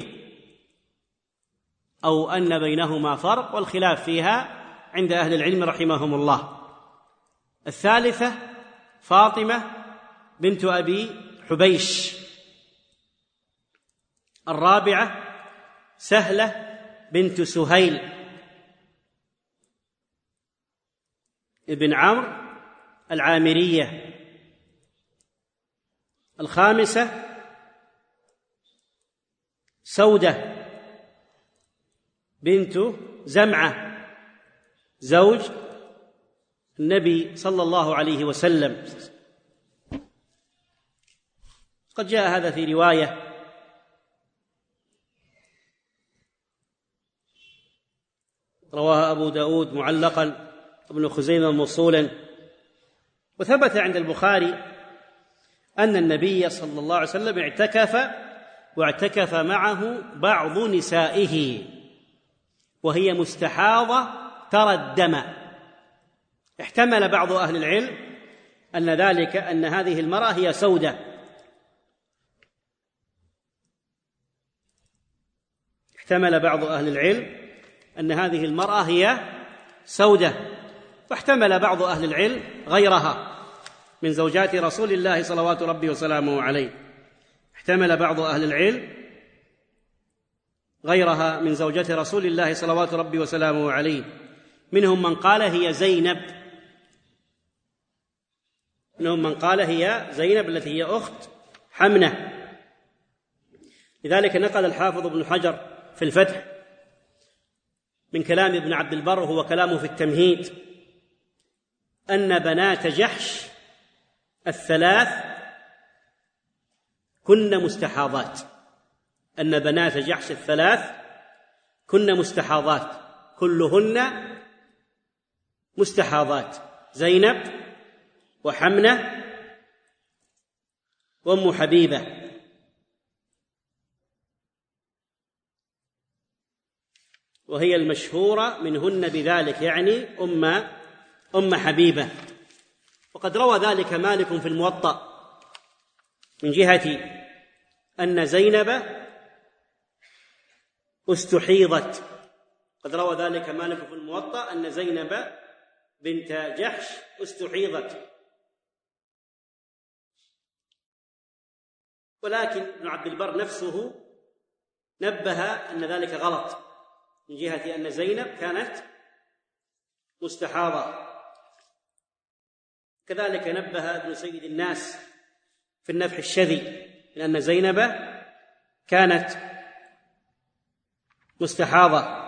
أو أن بينهما فرق، والخلاف فيها عند أهل العلم رحمهم الله. الثالثة فاطمة بنت أبي حبيش، الرابعة سهلة بنت سهيل ابن عمرو العامرية، الخامسة سودة بنت زمعة زوج النبي صلى الله عليه وسلم. قد جاء هذا في رواية رواه أبو داود معلقا ابن خزيمة موصولا. وثبت عند البخاري أن النبي صلى الله عليه وسلم اعتكف واعتكف معه بعض نسائه وهي مستحاضة ترى الدم. احتمل بعض أهل العلم أن ذلك أن هذه المرأة هي سودة، احتمل بعض أهل العلم أن هذه المرأة هي سودة، واحتمل بعض أهل العلم غيرها من زوجات رسول الله صلوات ربي وسلامه عليه، احتمل بعض أهل العلم غيرها من زوجات رسول الله صلوات ربي وسلامه عليه، منهم من قال هي زينب، منهم من قال هي زينب التي هي أخت حمنة. لذلك نقل الحافظ ابن حجر في الفتح من كلام ابن عبد البر وهو كلامه في التمهيد أن بنات جحش الثلاث كن مستحاضات، أن بنات جحش الثلاث كن مستحاضات، كلهن مستحاضات، زينب وحمنة وأم حبيبة. وهي المشهورة منهن بذلك، يعني أم أم حبيبة. وقد روى ذلك مالك في الموطأ من جهة أن زينب استحيضت، قد روى ذلك مالك في الموطأ أن زينب بنت جحش استحيضت، ولكن ابن عبد البر نفسه نبه أن ذلك غلط من جهة أن زينب كانت مستحاضة. كذلك نبه ابن سيد الناس في النفح الشذي من أن زينب كانت مستحاضة.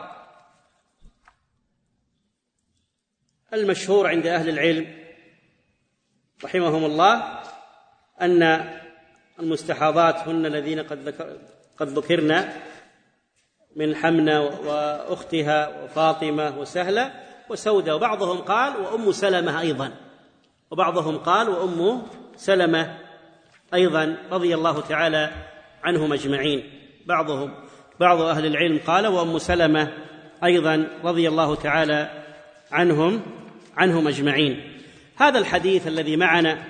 المشهور عند أهل العلم رحمهم الله أن المستحاضات هن الذين قد ذكر قد ذكرنا من حمنة وأختها وفاطمة وسهلة وسودة، وبعضهم قال وأم سلمة أيضا، وبعضهم قال وأم سلمة أيضا رضي الله تعالى عنهم أجمعين. بعضهم بعض أهل العلم قال وأم سلمة أيضا رضي الله تعالى عنهم عنهم أجمعين. هذا الحديث الذي معنا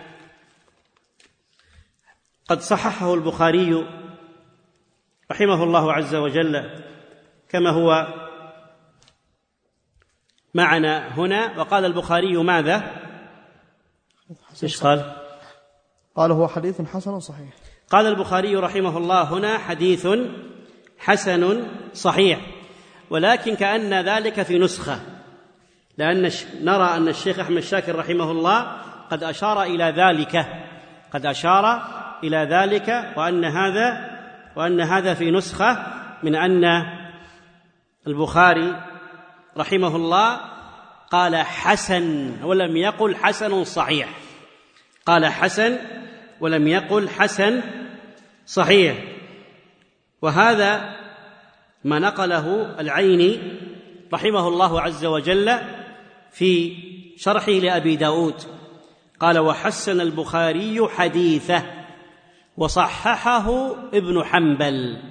قد صححه البخاري رحمه الله عز وجل كما هو معنا هنا. وقال البخاري ماذا؟ ايش قال؟ قال هو حديث حسن صحيح. قال البخاري رحمه الله هنا حديث حسن صحيح، ولكن كأن ذلك في نسخة، لأن نرى أن الشيخ أحمد شاكر رحمه الله قد أشار إلى ذلك قد أشار إلى ذلك وأن هذا وأن هذا في نسخة، من أن البخاري رحمه الله قال حسن ولم يقل حسن صحيح، قال حسن ولم يقل حسن صحيح. وهذا ما نقله العيني رحمه الله عز وجل في شرحه لأبي داود، قال وحسن البخاري حديثه وصححه ابن حنبل،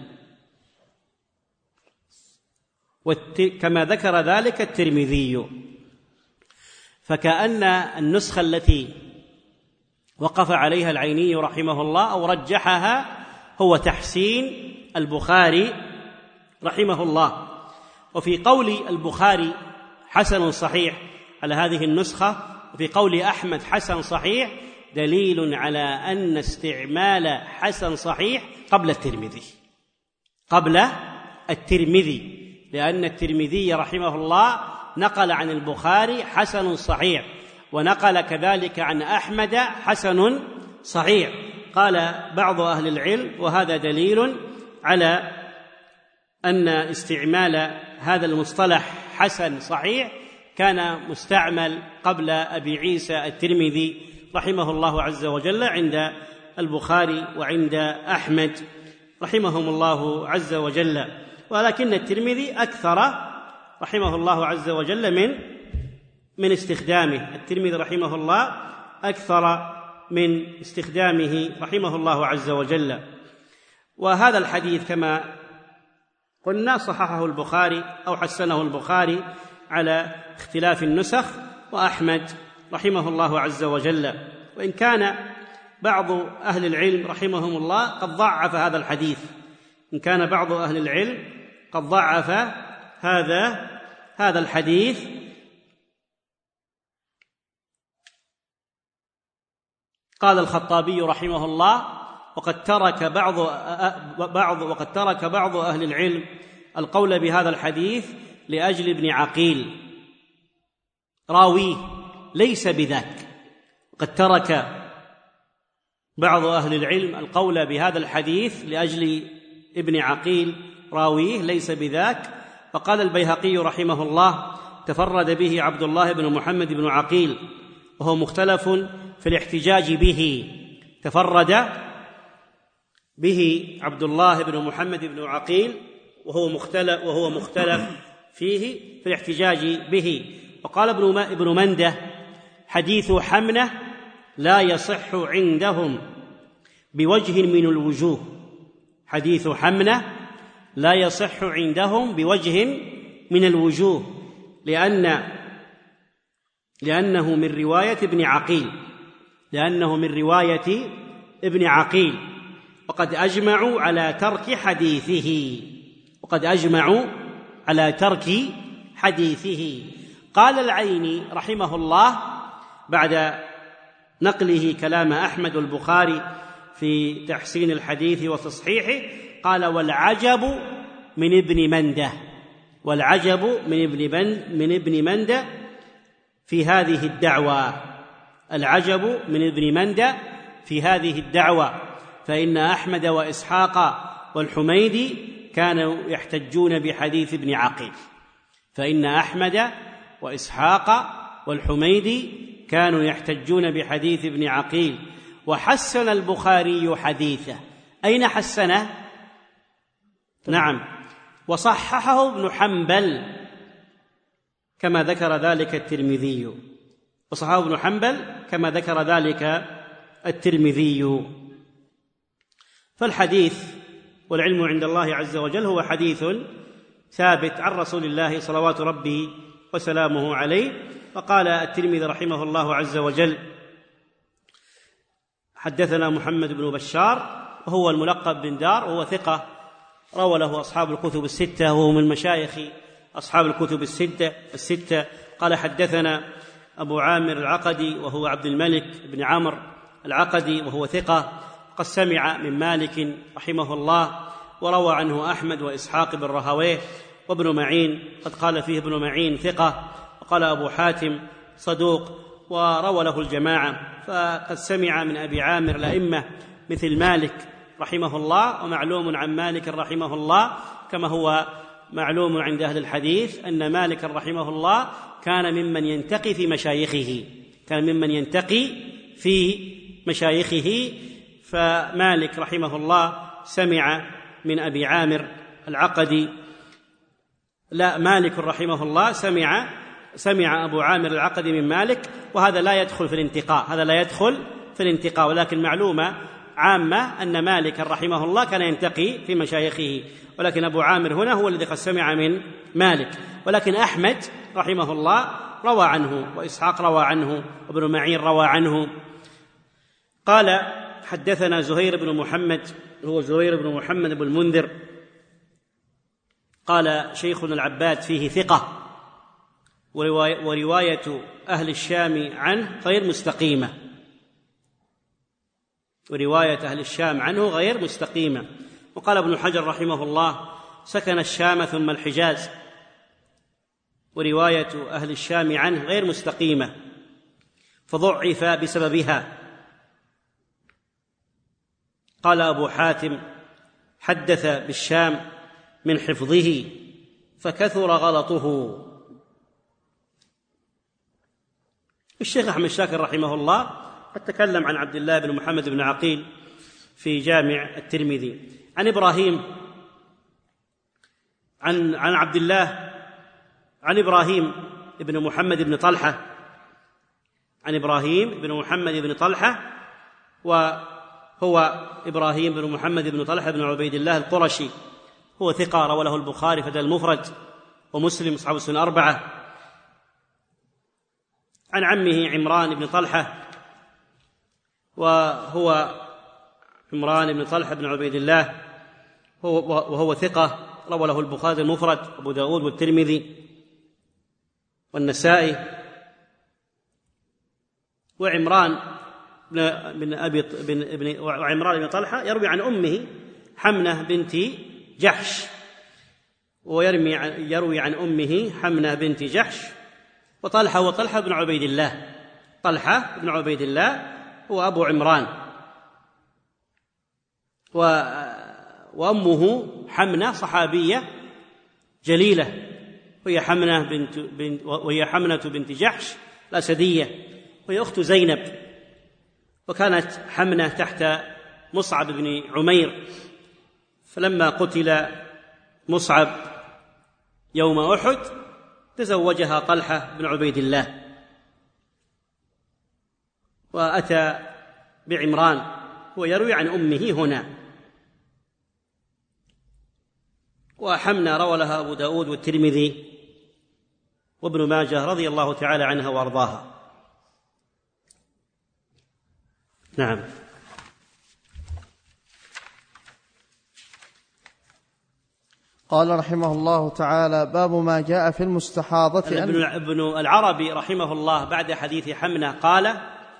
كما ذكر ذلك الترمذي. فكأن النسخة التي وقف عليها العيني رحمه الله أو رجحها هو تحسين البخاري رحمه الله. وفي قول البخاري حسن صحيح على هذه النسخة، وفي قول أحمد حسن صحيح، دليل على أن استعمال حسن صحيح قبل الترمذي قبل الترمذي لأن الترمذي رحمه الله نقل عن البخاري حسن صحيح، ونقل كذلك عن أحمد حسن صحيح. قال بعض أهل العلم وهذا دليل على أن استعمال هذا المصطلح حسن صحيح كان مستعمل قبل أبي عيسى الترمذي رحمه الله عز وجل عند البخاري وعند أحمد رحمهم الله عز وجل. ولكن الترمذي أكثر رحمه الله عز وجل من من استخدامه. الترمذي رحمه الله أكثر من استخدامه رحمه الله عز وجل. وهذا الحديث كما قلنا صححه البخاري أو حسنه البخاري على اختلاف النسخ، وأحمد رحمه الله عز وجل، وإن كان بعض أهل العلم رحمهم الله قد ضعف هذا الحديث، إن كان بعض أهل العلم قد ضعف هذا هذا الحديث. قال الخطابي رحمه الله: وقد ترك بعض بعض وقد ترك بعض أهل العلم القول بهذا الحديث لأجل ابن عقيل راويه ليس بذاك. وقد ترك بعض أهل العلم القول بهذا الحديث لأجل ابن عقيل راويه ليس بذاك. فقال البيهقي رحمه الله: تفرد به عبد الله بن محمد بن عقيل، وهو مختلف في الاحتجاج به. تفرد به عبد الله بن محمد بن عقيل وهو مختلف وهو مختلف فيه في الاحتجاج به. وقال ابن ابن منده: حديث حمنة لا يصح عندهم بوجه من الوجوه. حديث حمنة لا يصح عندهم بوجه من الوجوه لأن لأنه من رواية ابن عقيل لأنه من رواية ابن عقيل وقد أجمعوا على ترك حديثه وقد أجمعوا على ترك حديثه. قال العيني رحمه الله بعد نقله كلام أحمد البخاري في تحسين الحديث وتصحيحه، قال: والعجب من ابن منده والعجب من ابن من ابن منده في هذه الدعوة العجب من ابن منده في هذه الدعوة فإن أحمد وإسحاق والحميدي كانوا يحتجون بحديث ابن عقيل فإن أحمد وإسحاق والحميدي كانوا يحتجون بحديث ابن عقيل. وحسن البخاري حديثه. أين حسنه؟ نعم، وصححه ابن حنبل كما ذكر ذلك الترمذي وصححه ابن حنبل كما ذكر ذلك الترمذي. فالحديث والعلم عند الله عز وجل هو حديث ثابت عن رسول الله صلوات ربه وسلامه عليه. فقال الترمذي رحمه الله عز وجل: حدثنا محمد بن بشار وهو الملقب بن دار، وهو ثقة روى له أصحاب الكتب الستة، وهو من مشايخ أصحاب الكتب الستة الستة قال: حدثنا أبو عامر العقدي وهو عبد الملك بن عمرو العقدي، وهو ثقة قد سمع من مالك رحمه الله، وروى عنه أحمد وإسحاق بن راهويه وابن معين، قد قال فيه ابن معين ثقة، وقال أبو حاتم صدوق، وروى له الجماعة. فقد سمع من أبي عامر الأئمة مثل مالك رحمه الله. ومعلوم عن مالك رحمه الله كما هو معلوم عند أهل الحديث أن مالك رحمه الله كان ممن ينتقي في مشايخه كان ممن ينتقي في مشايخه فمالك رحمه الله سمع من أبي عامر العقدي لا مالك رحمه الله سمع سمع أبو عامر العقدي من مالك، وهذا لا يدخل في الانتقاء هذا لا يدخل في الانتقاء ولكن معلومة عامة أن مالك رحمه الله كان ينتقي في مشايخه، ولكن أبو عامر هنا هو الذي قد سمع من مالك. ولكن أحمد رحمه الله روى عنه، وإسحاق روى عنه، وابن معين روى عنه. قال: حدثنا زهير بن محمد هو زهير بن محمد بن المنذر قال: شيخنا العباد فيه ثقة، ورواية أهل الشام عنه غير مستقيمة ورواية أهل الشام عنه غير مستقيمة. وقال ابن حجر رحمه الله: سكن الشام ثم الحجاز، ورواية أهل الشام عنه غير مستقيمة فضعف بسببها. قال أبو حاتم: حدث بالشام من حفظه فكثر غلطه. الشيخ أحمد شاكر رحمه الله قد تكلم عن عبد الله بن محمد بن عقيل في جامع عن إبراهيم بن محمد بن طلحة عن إبراهيم بن محمد بن طلحة، وهو إبراهيم بن محمد بن طلحة بن عبيد الله القرشي، هو ثقة، روى له البخاري في الأدب المفرد ومسلم أصحاب السنن الأربعة. عن عمه عمران بن طلحة، وهو عمران بن طلحة بن عبيد الله وهو ثقة، روى له البخاري المفرد وأبو داود والترمذي والنسائي. وعمران بن أبي بن بن وعمران بن طلحة يروي عن أمه حمنة بنت جحش، ويرمي يروي عن أمه حمنة بنت جحش. وطلحة هو طلحة بن عبيد الله، طلحة بن عبيد الله هو أبو عمران، وأمه حمنة صحابية جليلة، وهي حمنة بنت, بنت وهي حمنة بنت جحش الأسدية، وهي أخت زينب. وكانت حمنة تحت مصعب بن عمير، فلما قتل مصعب يوم أحد تزوجها طلحة بن عبيد الله، وأتى بعمران، ويروي عن أمه هنا. وحمنة روى لها أبو داود والترمذي وابن ماجه رضي الله تعالى عنها وأرضاها. نعم. قال رحمه الله تعالى: باب ما جاء في المستحاضة. ابن, ابن العربي رحمه الله بعد حديث حمنة قال: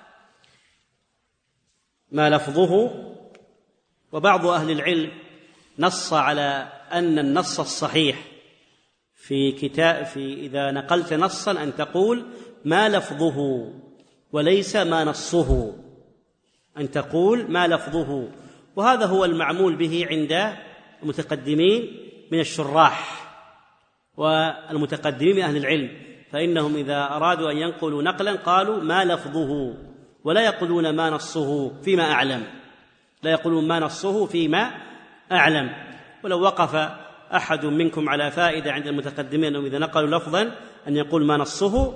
ما لفظه. وبعض أهل العلم نص على أن النص الصحيح في كتاب في إذا نقلت نصا أن تقول ما لفظه وليس ما نصه، أن تقول ما لفظه. وهذا هو المعمول به عند المتقدمين من الشراح والمتقدمين من أهل العلم، فإنهم إذا أرادوا أن ينقلوا نقلا قالوا ما لفظه، ولا يقولون ما نصه فيما أعلم، لا يقولون ما نصه فيما أعلم. ولو وقف أحد منكم على فائدة عند المتقدمين أنهم إذا نقلوا لفظا أن يقول ما نصه،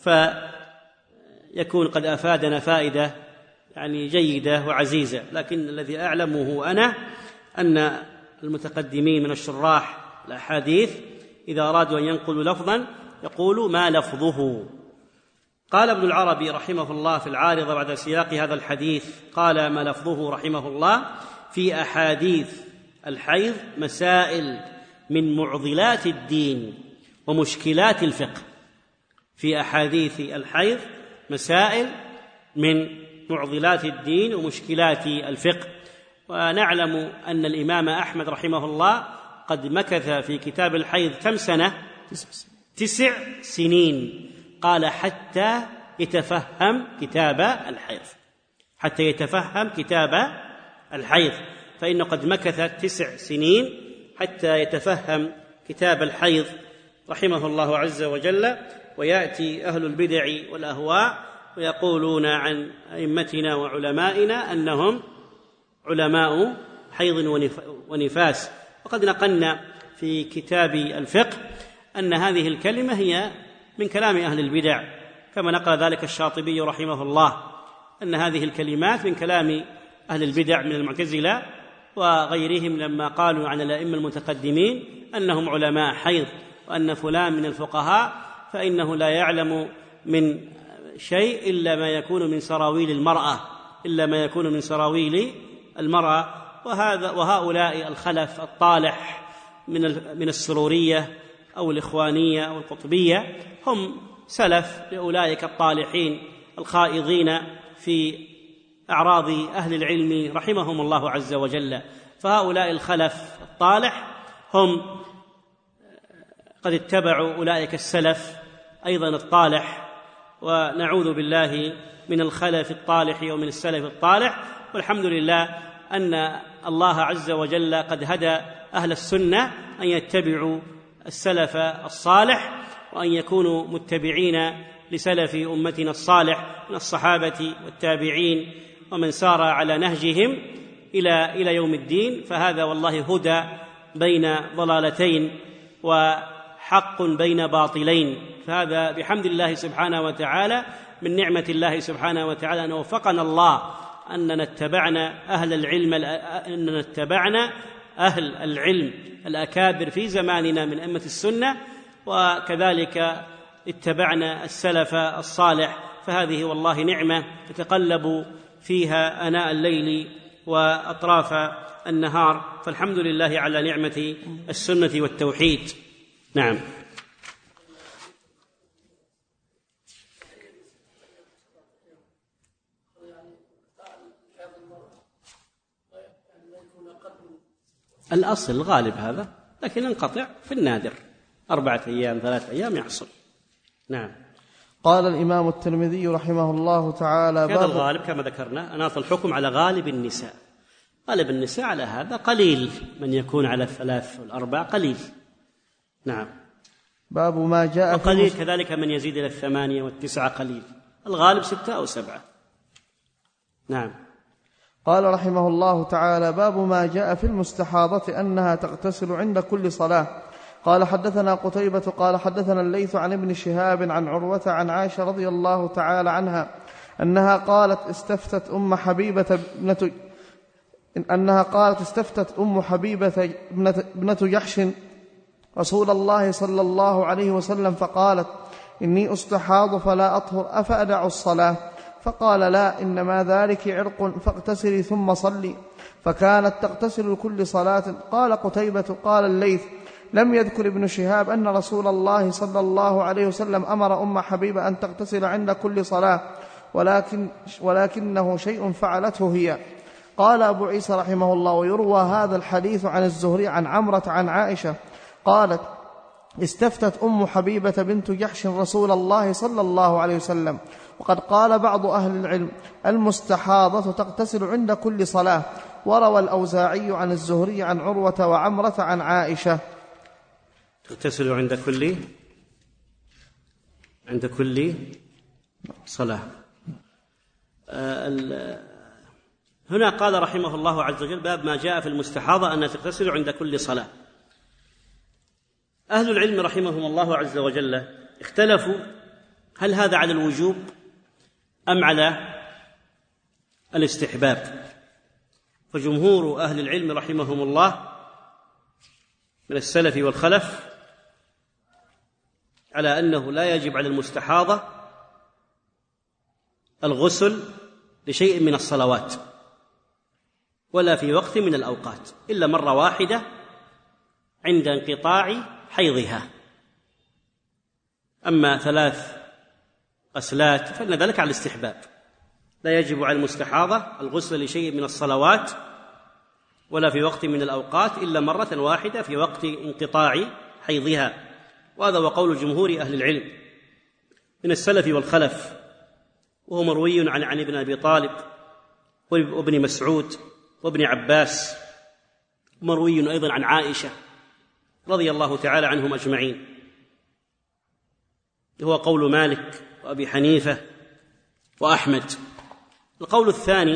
فيكون قد أفادنا فائدة يعني جيدة وعزيزة. لكن الذي أعلمه أنا أن المتقدمين من الشراح الأحاديث إذا أرادوا أن ينقلوا لفظا يقولوا ما لفظه. قال ابن العربي رحمه الله في العارضة بعد سياق هذا الحديث، قال ما لفظه رحمه الله: في أحاديث الحيض مسائل من معضلات الدين ومشكلات الفقه. في أحاديث الحيض مسائل من معضلات الدين ومشكلات الفقه. ونعلم أن الإمام أحمد رحمه الله قد مكث في كتاب الحيض كم سنة؟ تسع سنين. قال حتى يتفهم كتاب الحيض، حتى يتفهم كتاب الحيض، فإنه قد مكث تسع سنين حتى يتفهم كتاب الحيض رحمه الله عز وجل. ويأتي أهل البدع والأهواء ويقولون عن أئمتنا وعلمائنا أنهم علماء حيض ونفاس. وقد نقلنا في كتاب الفقه أن هذه الكلمة هي من كلام أهل البدع، كما نقل ذلك الشاطبي رحمه الله أن هذه الكلمات من كلام أهل البدع من المعتزلة وغيرهم، لما قالوا عن الأئمة المتقدمين أنهم علماء حيض، وأن فلان من الفقهاء فإنه لا يعلم من شيء إلا ما يكون من سراويل المرأة إلا ما يكون من سراويل المرأة. وهذا وهؤلاء الخلف الطالح من من السرورية أو الإخوانية أو القطبية هم سلف لأولئك الطالحين الخائضين في أعراض أهل العلم رحمهم الله عز وجل. فهؤلاء الخلف الطالح هم قد اتبعوا أولئك السلف أيضا الطالح، ونعوذ بالله من الخلف الطالح ومن السلف الطالح. والحمد لله أن الله عز وجل قد هدى أهل السنة أن يتبعوا السلف الصالح، وأن يكونوا متبعين لسلف أمتنا الصالح من الصحابة والتابعين ومن سار على نهجهم إلى إلى يوم الدين. فهذا والله هدى بين ضلالتين، وهذا حق بين باطلين، فهذا بحمد الله سبحانه وتعالى من نعمة الله سبحانه وتعالى أن وفقنا الله أننا اتبعنا أهل العلم أننا اتبعنا أهل العلم الأكابر في زماننا من أئمة السنة، وكذلك اتبعنا السلف الصالح، فهذه والله نعمة تتقلب فيها آناء الليل وأطراف النهار، فالحمد لله على نعمة السنة والتوحيد. نعم. الأصل الغالب هذا، لكن انقطع في النادر، أربعة أيام ثلاثة أيام يحصل. نعم. قال الإمام الترمذي رحمه الله تعالى: هذا الغالب كما ذكرنا، أناط الحكم على غالب النساء، غالب النساء على هذا قليل، من يكون على الثلاث والأربع قليل. نعم. باب ما جاء في قليل كذلك من يزيد إلى الثمانية والتسعة قليل، الغالب ستة أو سبعة. نعم. قال رحمه الله تعالى: باب ما جاء في المستحاضة أنها تغتسل عند كل صلاة. قال حدثنا قتيبة قال حدثنا الليث عن ابن شهاب عن عروة عن عائشة رضي الله تعالى عنها أنها قالت استفتت أم حبيبة ابنة أنها قالت استفتت أم حبيبة ابنة جحش رسول الله صلى الله عليه وسلم فقالت: إني أستحاض فلا أطهر أفأدع الصلاة؟ فقال: لا، إنما ذلك عرق، فاغتسلي ثم صلي. فكانت تغتسل لكل صلاة. قال قتيبة قال الليث: لم يذكر ابن شهاب أن رسول الله صلى الله عليه وسلم أمر أم حبيبة أن تغتسل عند كل صلاة، ولكن ولكنه شيء فعلته هي. قال أبو عيسى رحمه الله: ويروى هذا الحديث عن الزهري عن عمرة عن عائشة قالت: استفتت أم حبيبة بنت جحش رسول الله صلى الله عليه وسلم. وقد قال بعض أهل العلم: المستحاضة تغتسل عند كل صلاة. وروى الأوزاعي عن الزهري عن عروة وعمرة عن عائشة. تغتسل عند كل عند كل صلاة. هنا قال رحمه الله عز وجل: باب ما جاء في المستحاضة أنها تغتسل عند كل صلاة. أهل العلم رحمهم الله عز وجل اختلفوا هل هذا على الوجوب أم على الاستحباب. فجمهور أهل العلم رحمهم الله من السلف والخلف على أنه لا يجب على المستحاضة الغسل لشيء من الصلوات ولا في وقت من الأوقات إلا مرة واحدة عند انقطاع حيضها. أما ثلاث غسلات فإن ذلك على الاستحباب، لا يجب على المستحاضة الغسل لشيء من الصلوات ولا في وقت من الأوقات إلا مرة واحدة في وقت انقطاع حيضها. وهذا هو قول جمهور أهل العلم من السلف والخلف، وهو مروي عن عن ابن أبي طالب وابن مسعود وابن عباس، مروي أيضا عن عائشة رضي الله تعالى عنهم أجمعين. هو قول مالك وأبي حنيفة وأحمد. القول الثاني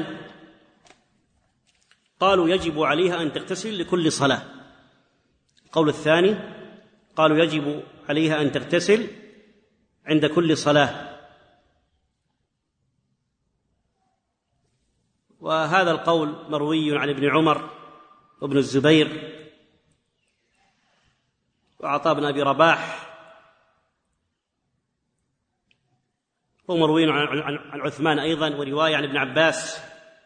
قالوا يجب عليها أن تغتسل لكل صلاة. القول الثاني قالوا يجب عليها أن تغتسل عند كل صلاة، وهذا القول مروي عن ابن عمر وابن الزبير وعطاء بن أبي رباح، ومروي عن عثمان أيضا، ورواية عن ابن عباس.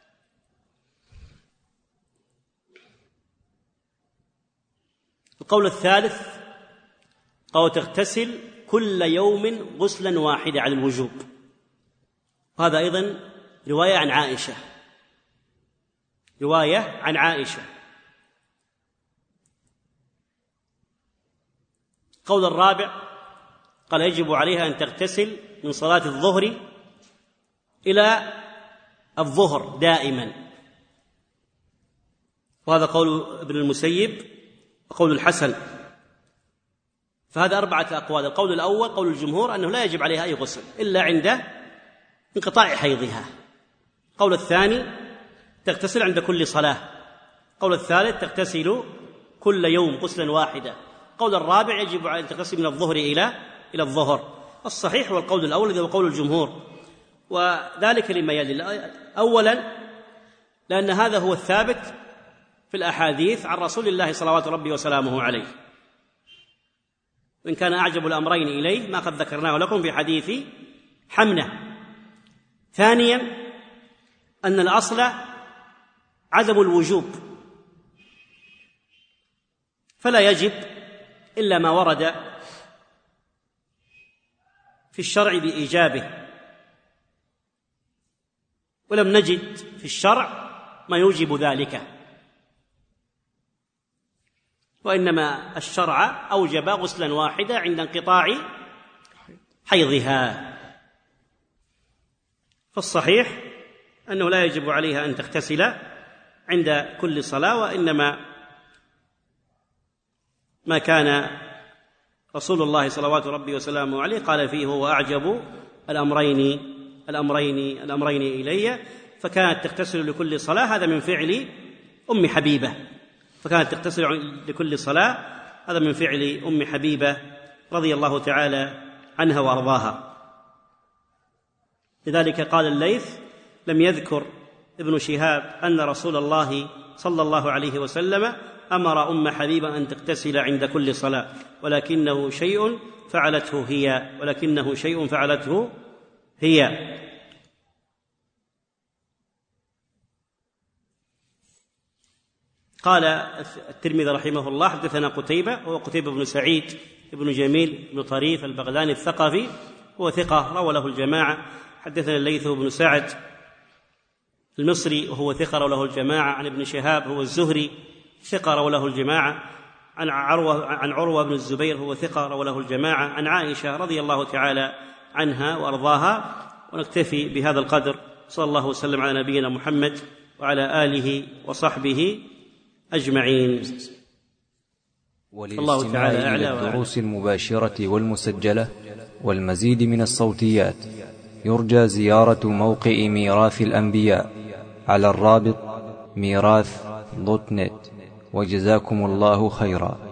القول الثالث قالوا تغتسل كل يوم غسلا واحدا على الوجوب، وهذا أيضا رواية عن عائشة رواية عن عائشة. القول الرابع قال يجب عليها أن تغتسل من صلاة الظهر إلى الظهر دائما، وهذا قول ابن المسيب وقول الحسن. فهذا أربعة أقوال. القول الأول قول الجمهور أنه لا يجب عليها أي غسل إلا عند انقطاع حيضها. القول الثاني تغتسل عند كل صلاة. القول الثالث تغتسل كل يوم غسلا واحدا. القول الرابع يجب أن تغتسل من الظهر إلى إلى الظهر. الصحيح هو القول الأول الذي هو قول الجمهور، وذلك لما يلي. أولا لأن هذا هو الثابت في الأحاديث عن رسول الله صلوات ربي وسلامه عليه، وإن كان أعجب الأمرين إليه ما قد ذكرناه لكم في حديث حمنة. ثانيا أن الأصل عدم الوجوب، فلا يجب إلا ما ورد في الشرع بإيجابه، ولم نجد في الشرع ما يوجب ذلك، وإنما الشرع أوجب غسلا واحدا عند انقطاع حيضها. فالصحيح أنه لا يجب عليها أن تغتسل عند كل صلاة، وإنما ما كان رسول الله صلوات ربي وسلامه عليه قال فيه هو أعجب الأمرين الأمرين الأمرين إلي، فكانت تغتسل لكل صلاة. هذا من فعل أم حبيبة، فكانت تغتسل لكل صلاة، هذا من فعل أم حبيبة رضي الله تعالى عنها وأرضاها. لذلك قال الليث: لم يذكر ابن شهاب أن رسول الله صلى الله عليه وسلم أمر أم حبيبة أن تغتسل عند كل صلاة، ولكنه شيء فعلته هي ولكنه شيء فعلته هي قال الترمذي رحمه الله: حدثنا قتيبة، وهو قتيبة بن سعيد بن جميل بن طريف البغلاني الثقفي، هو ثقة روى له الجماعة. حدثنا الليث بن سعد المصري، وهو ثقة روى له الجماعة. عن ابن شهاب هو الزهري، ثقة روى له الجماعة. عن عروة عن عروة بن الزبير، هو ثقة روى له الجماعة. عن عائشة رضي الله تعالى عنها وأرضاها. ونكتفي بهذا القدر. صلى الله وسلم على نبينا محمد وعلى آله وصحبه أجمعين. الله تعالى أعلى. الدروس المباشرة والمسجلة والمزيد من الصوتيات يرجى زيارة موقع ميراث الأنبياء على الرابط ميراث دوت نت. وجزاكم الله خيرا.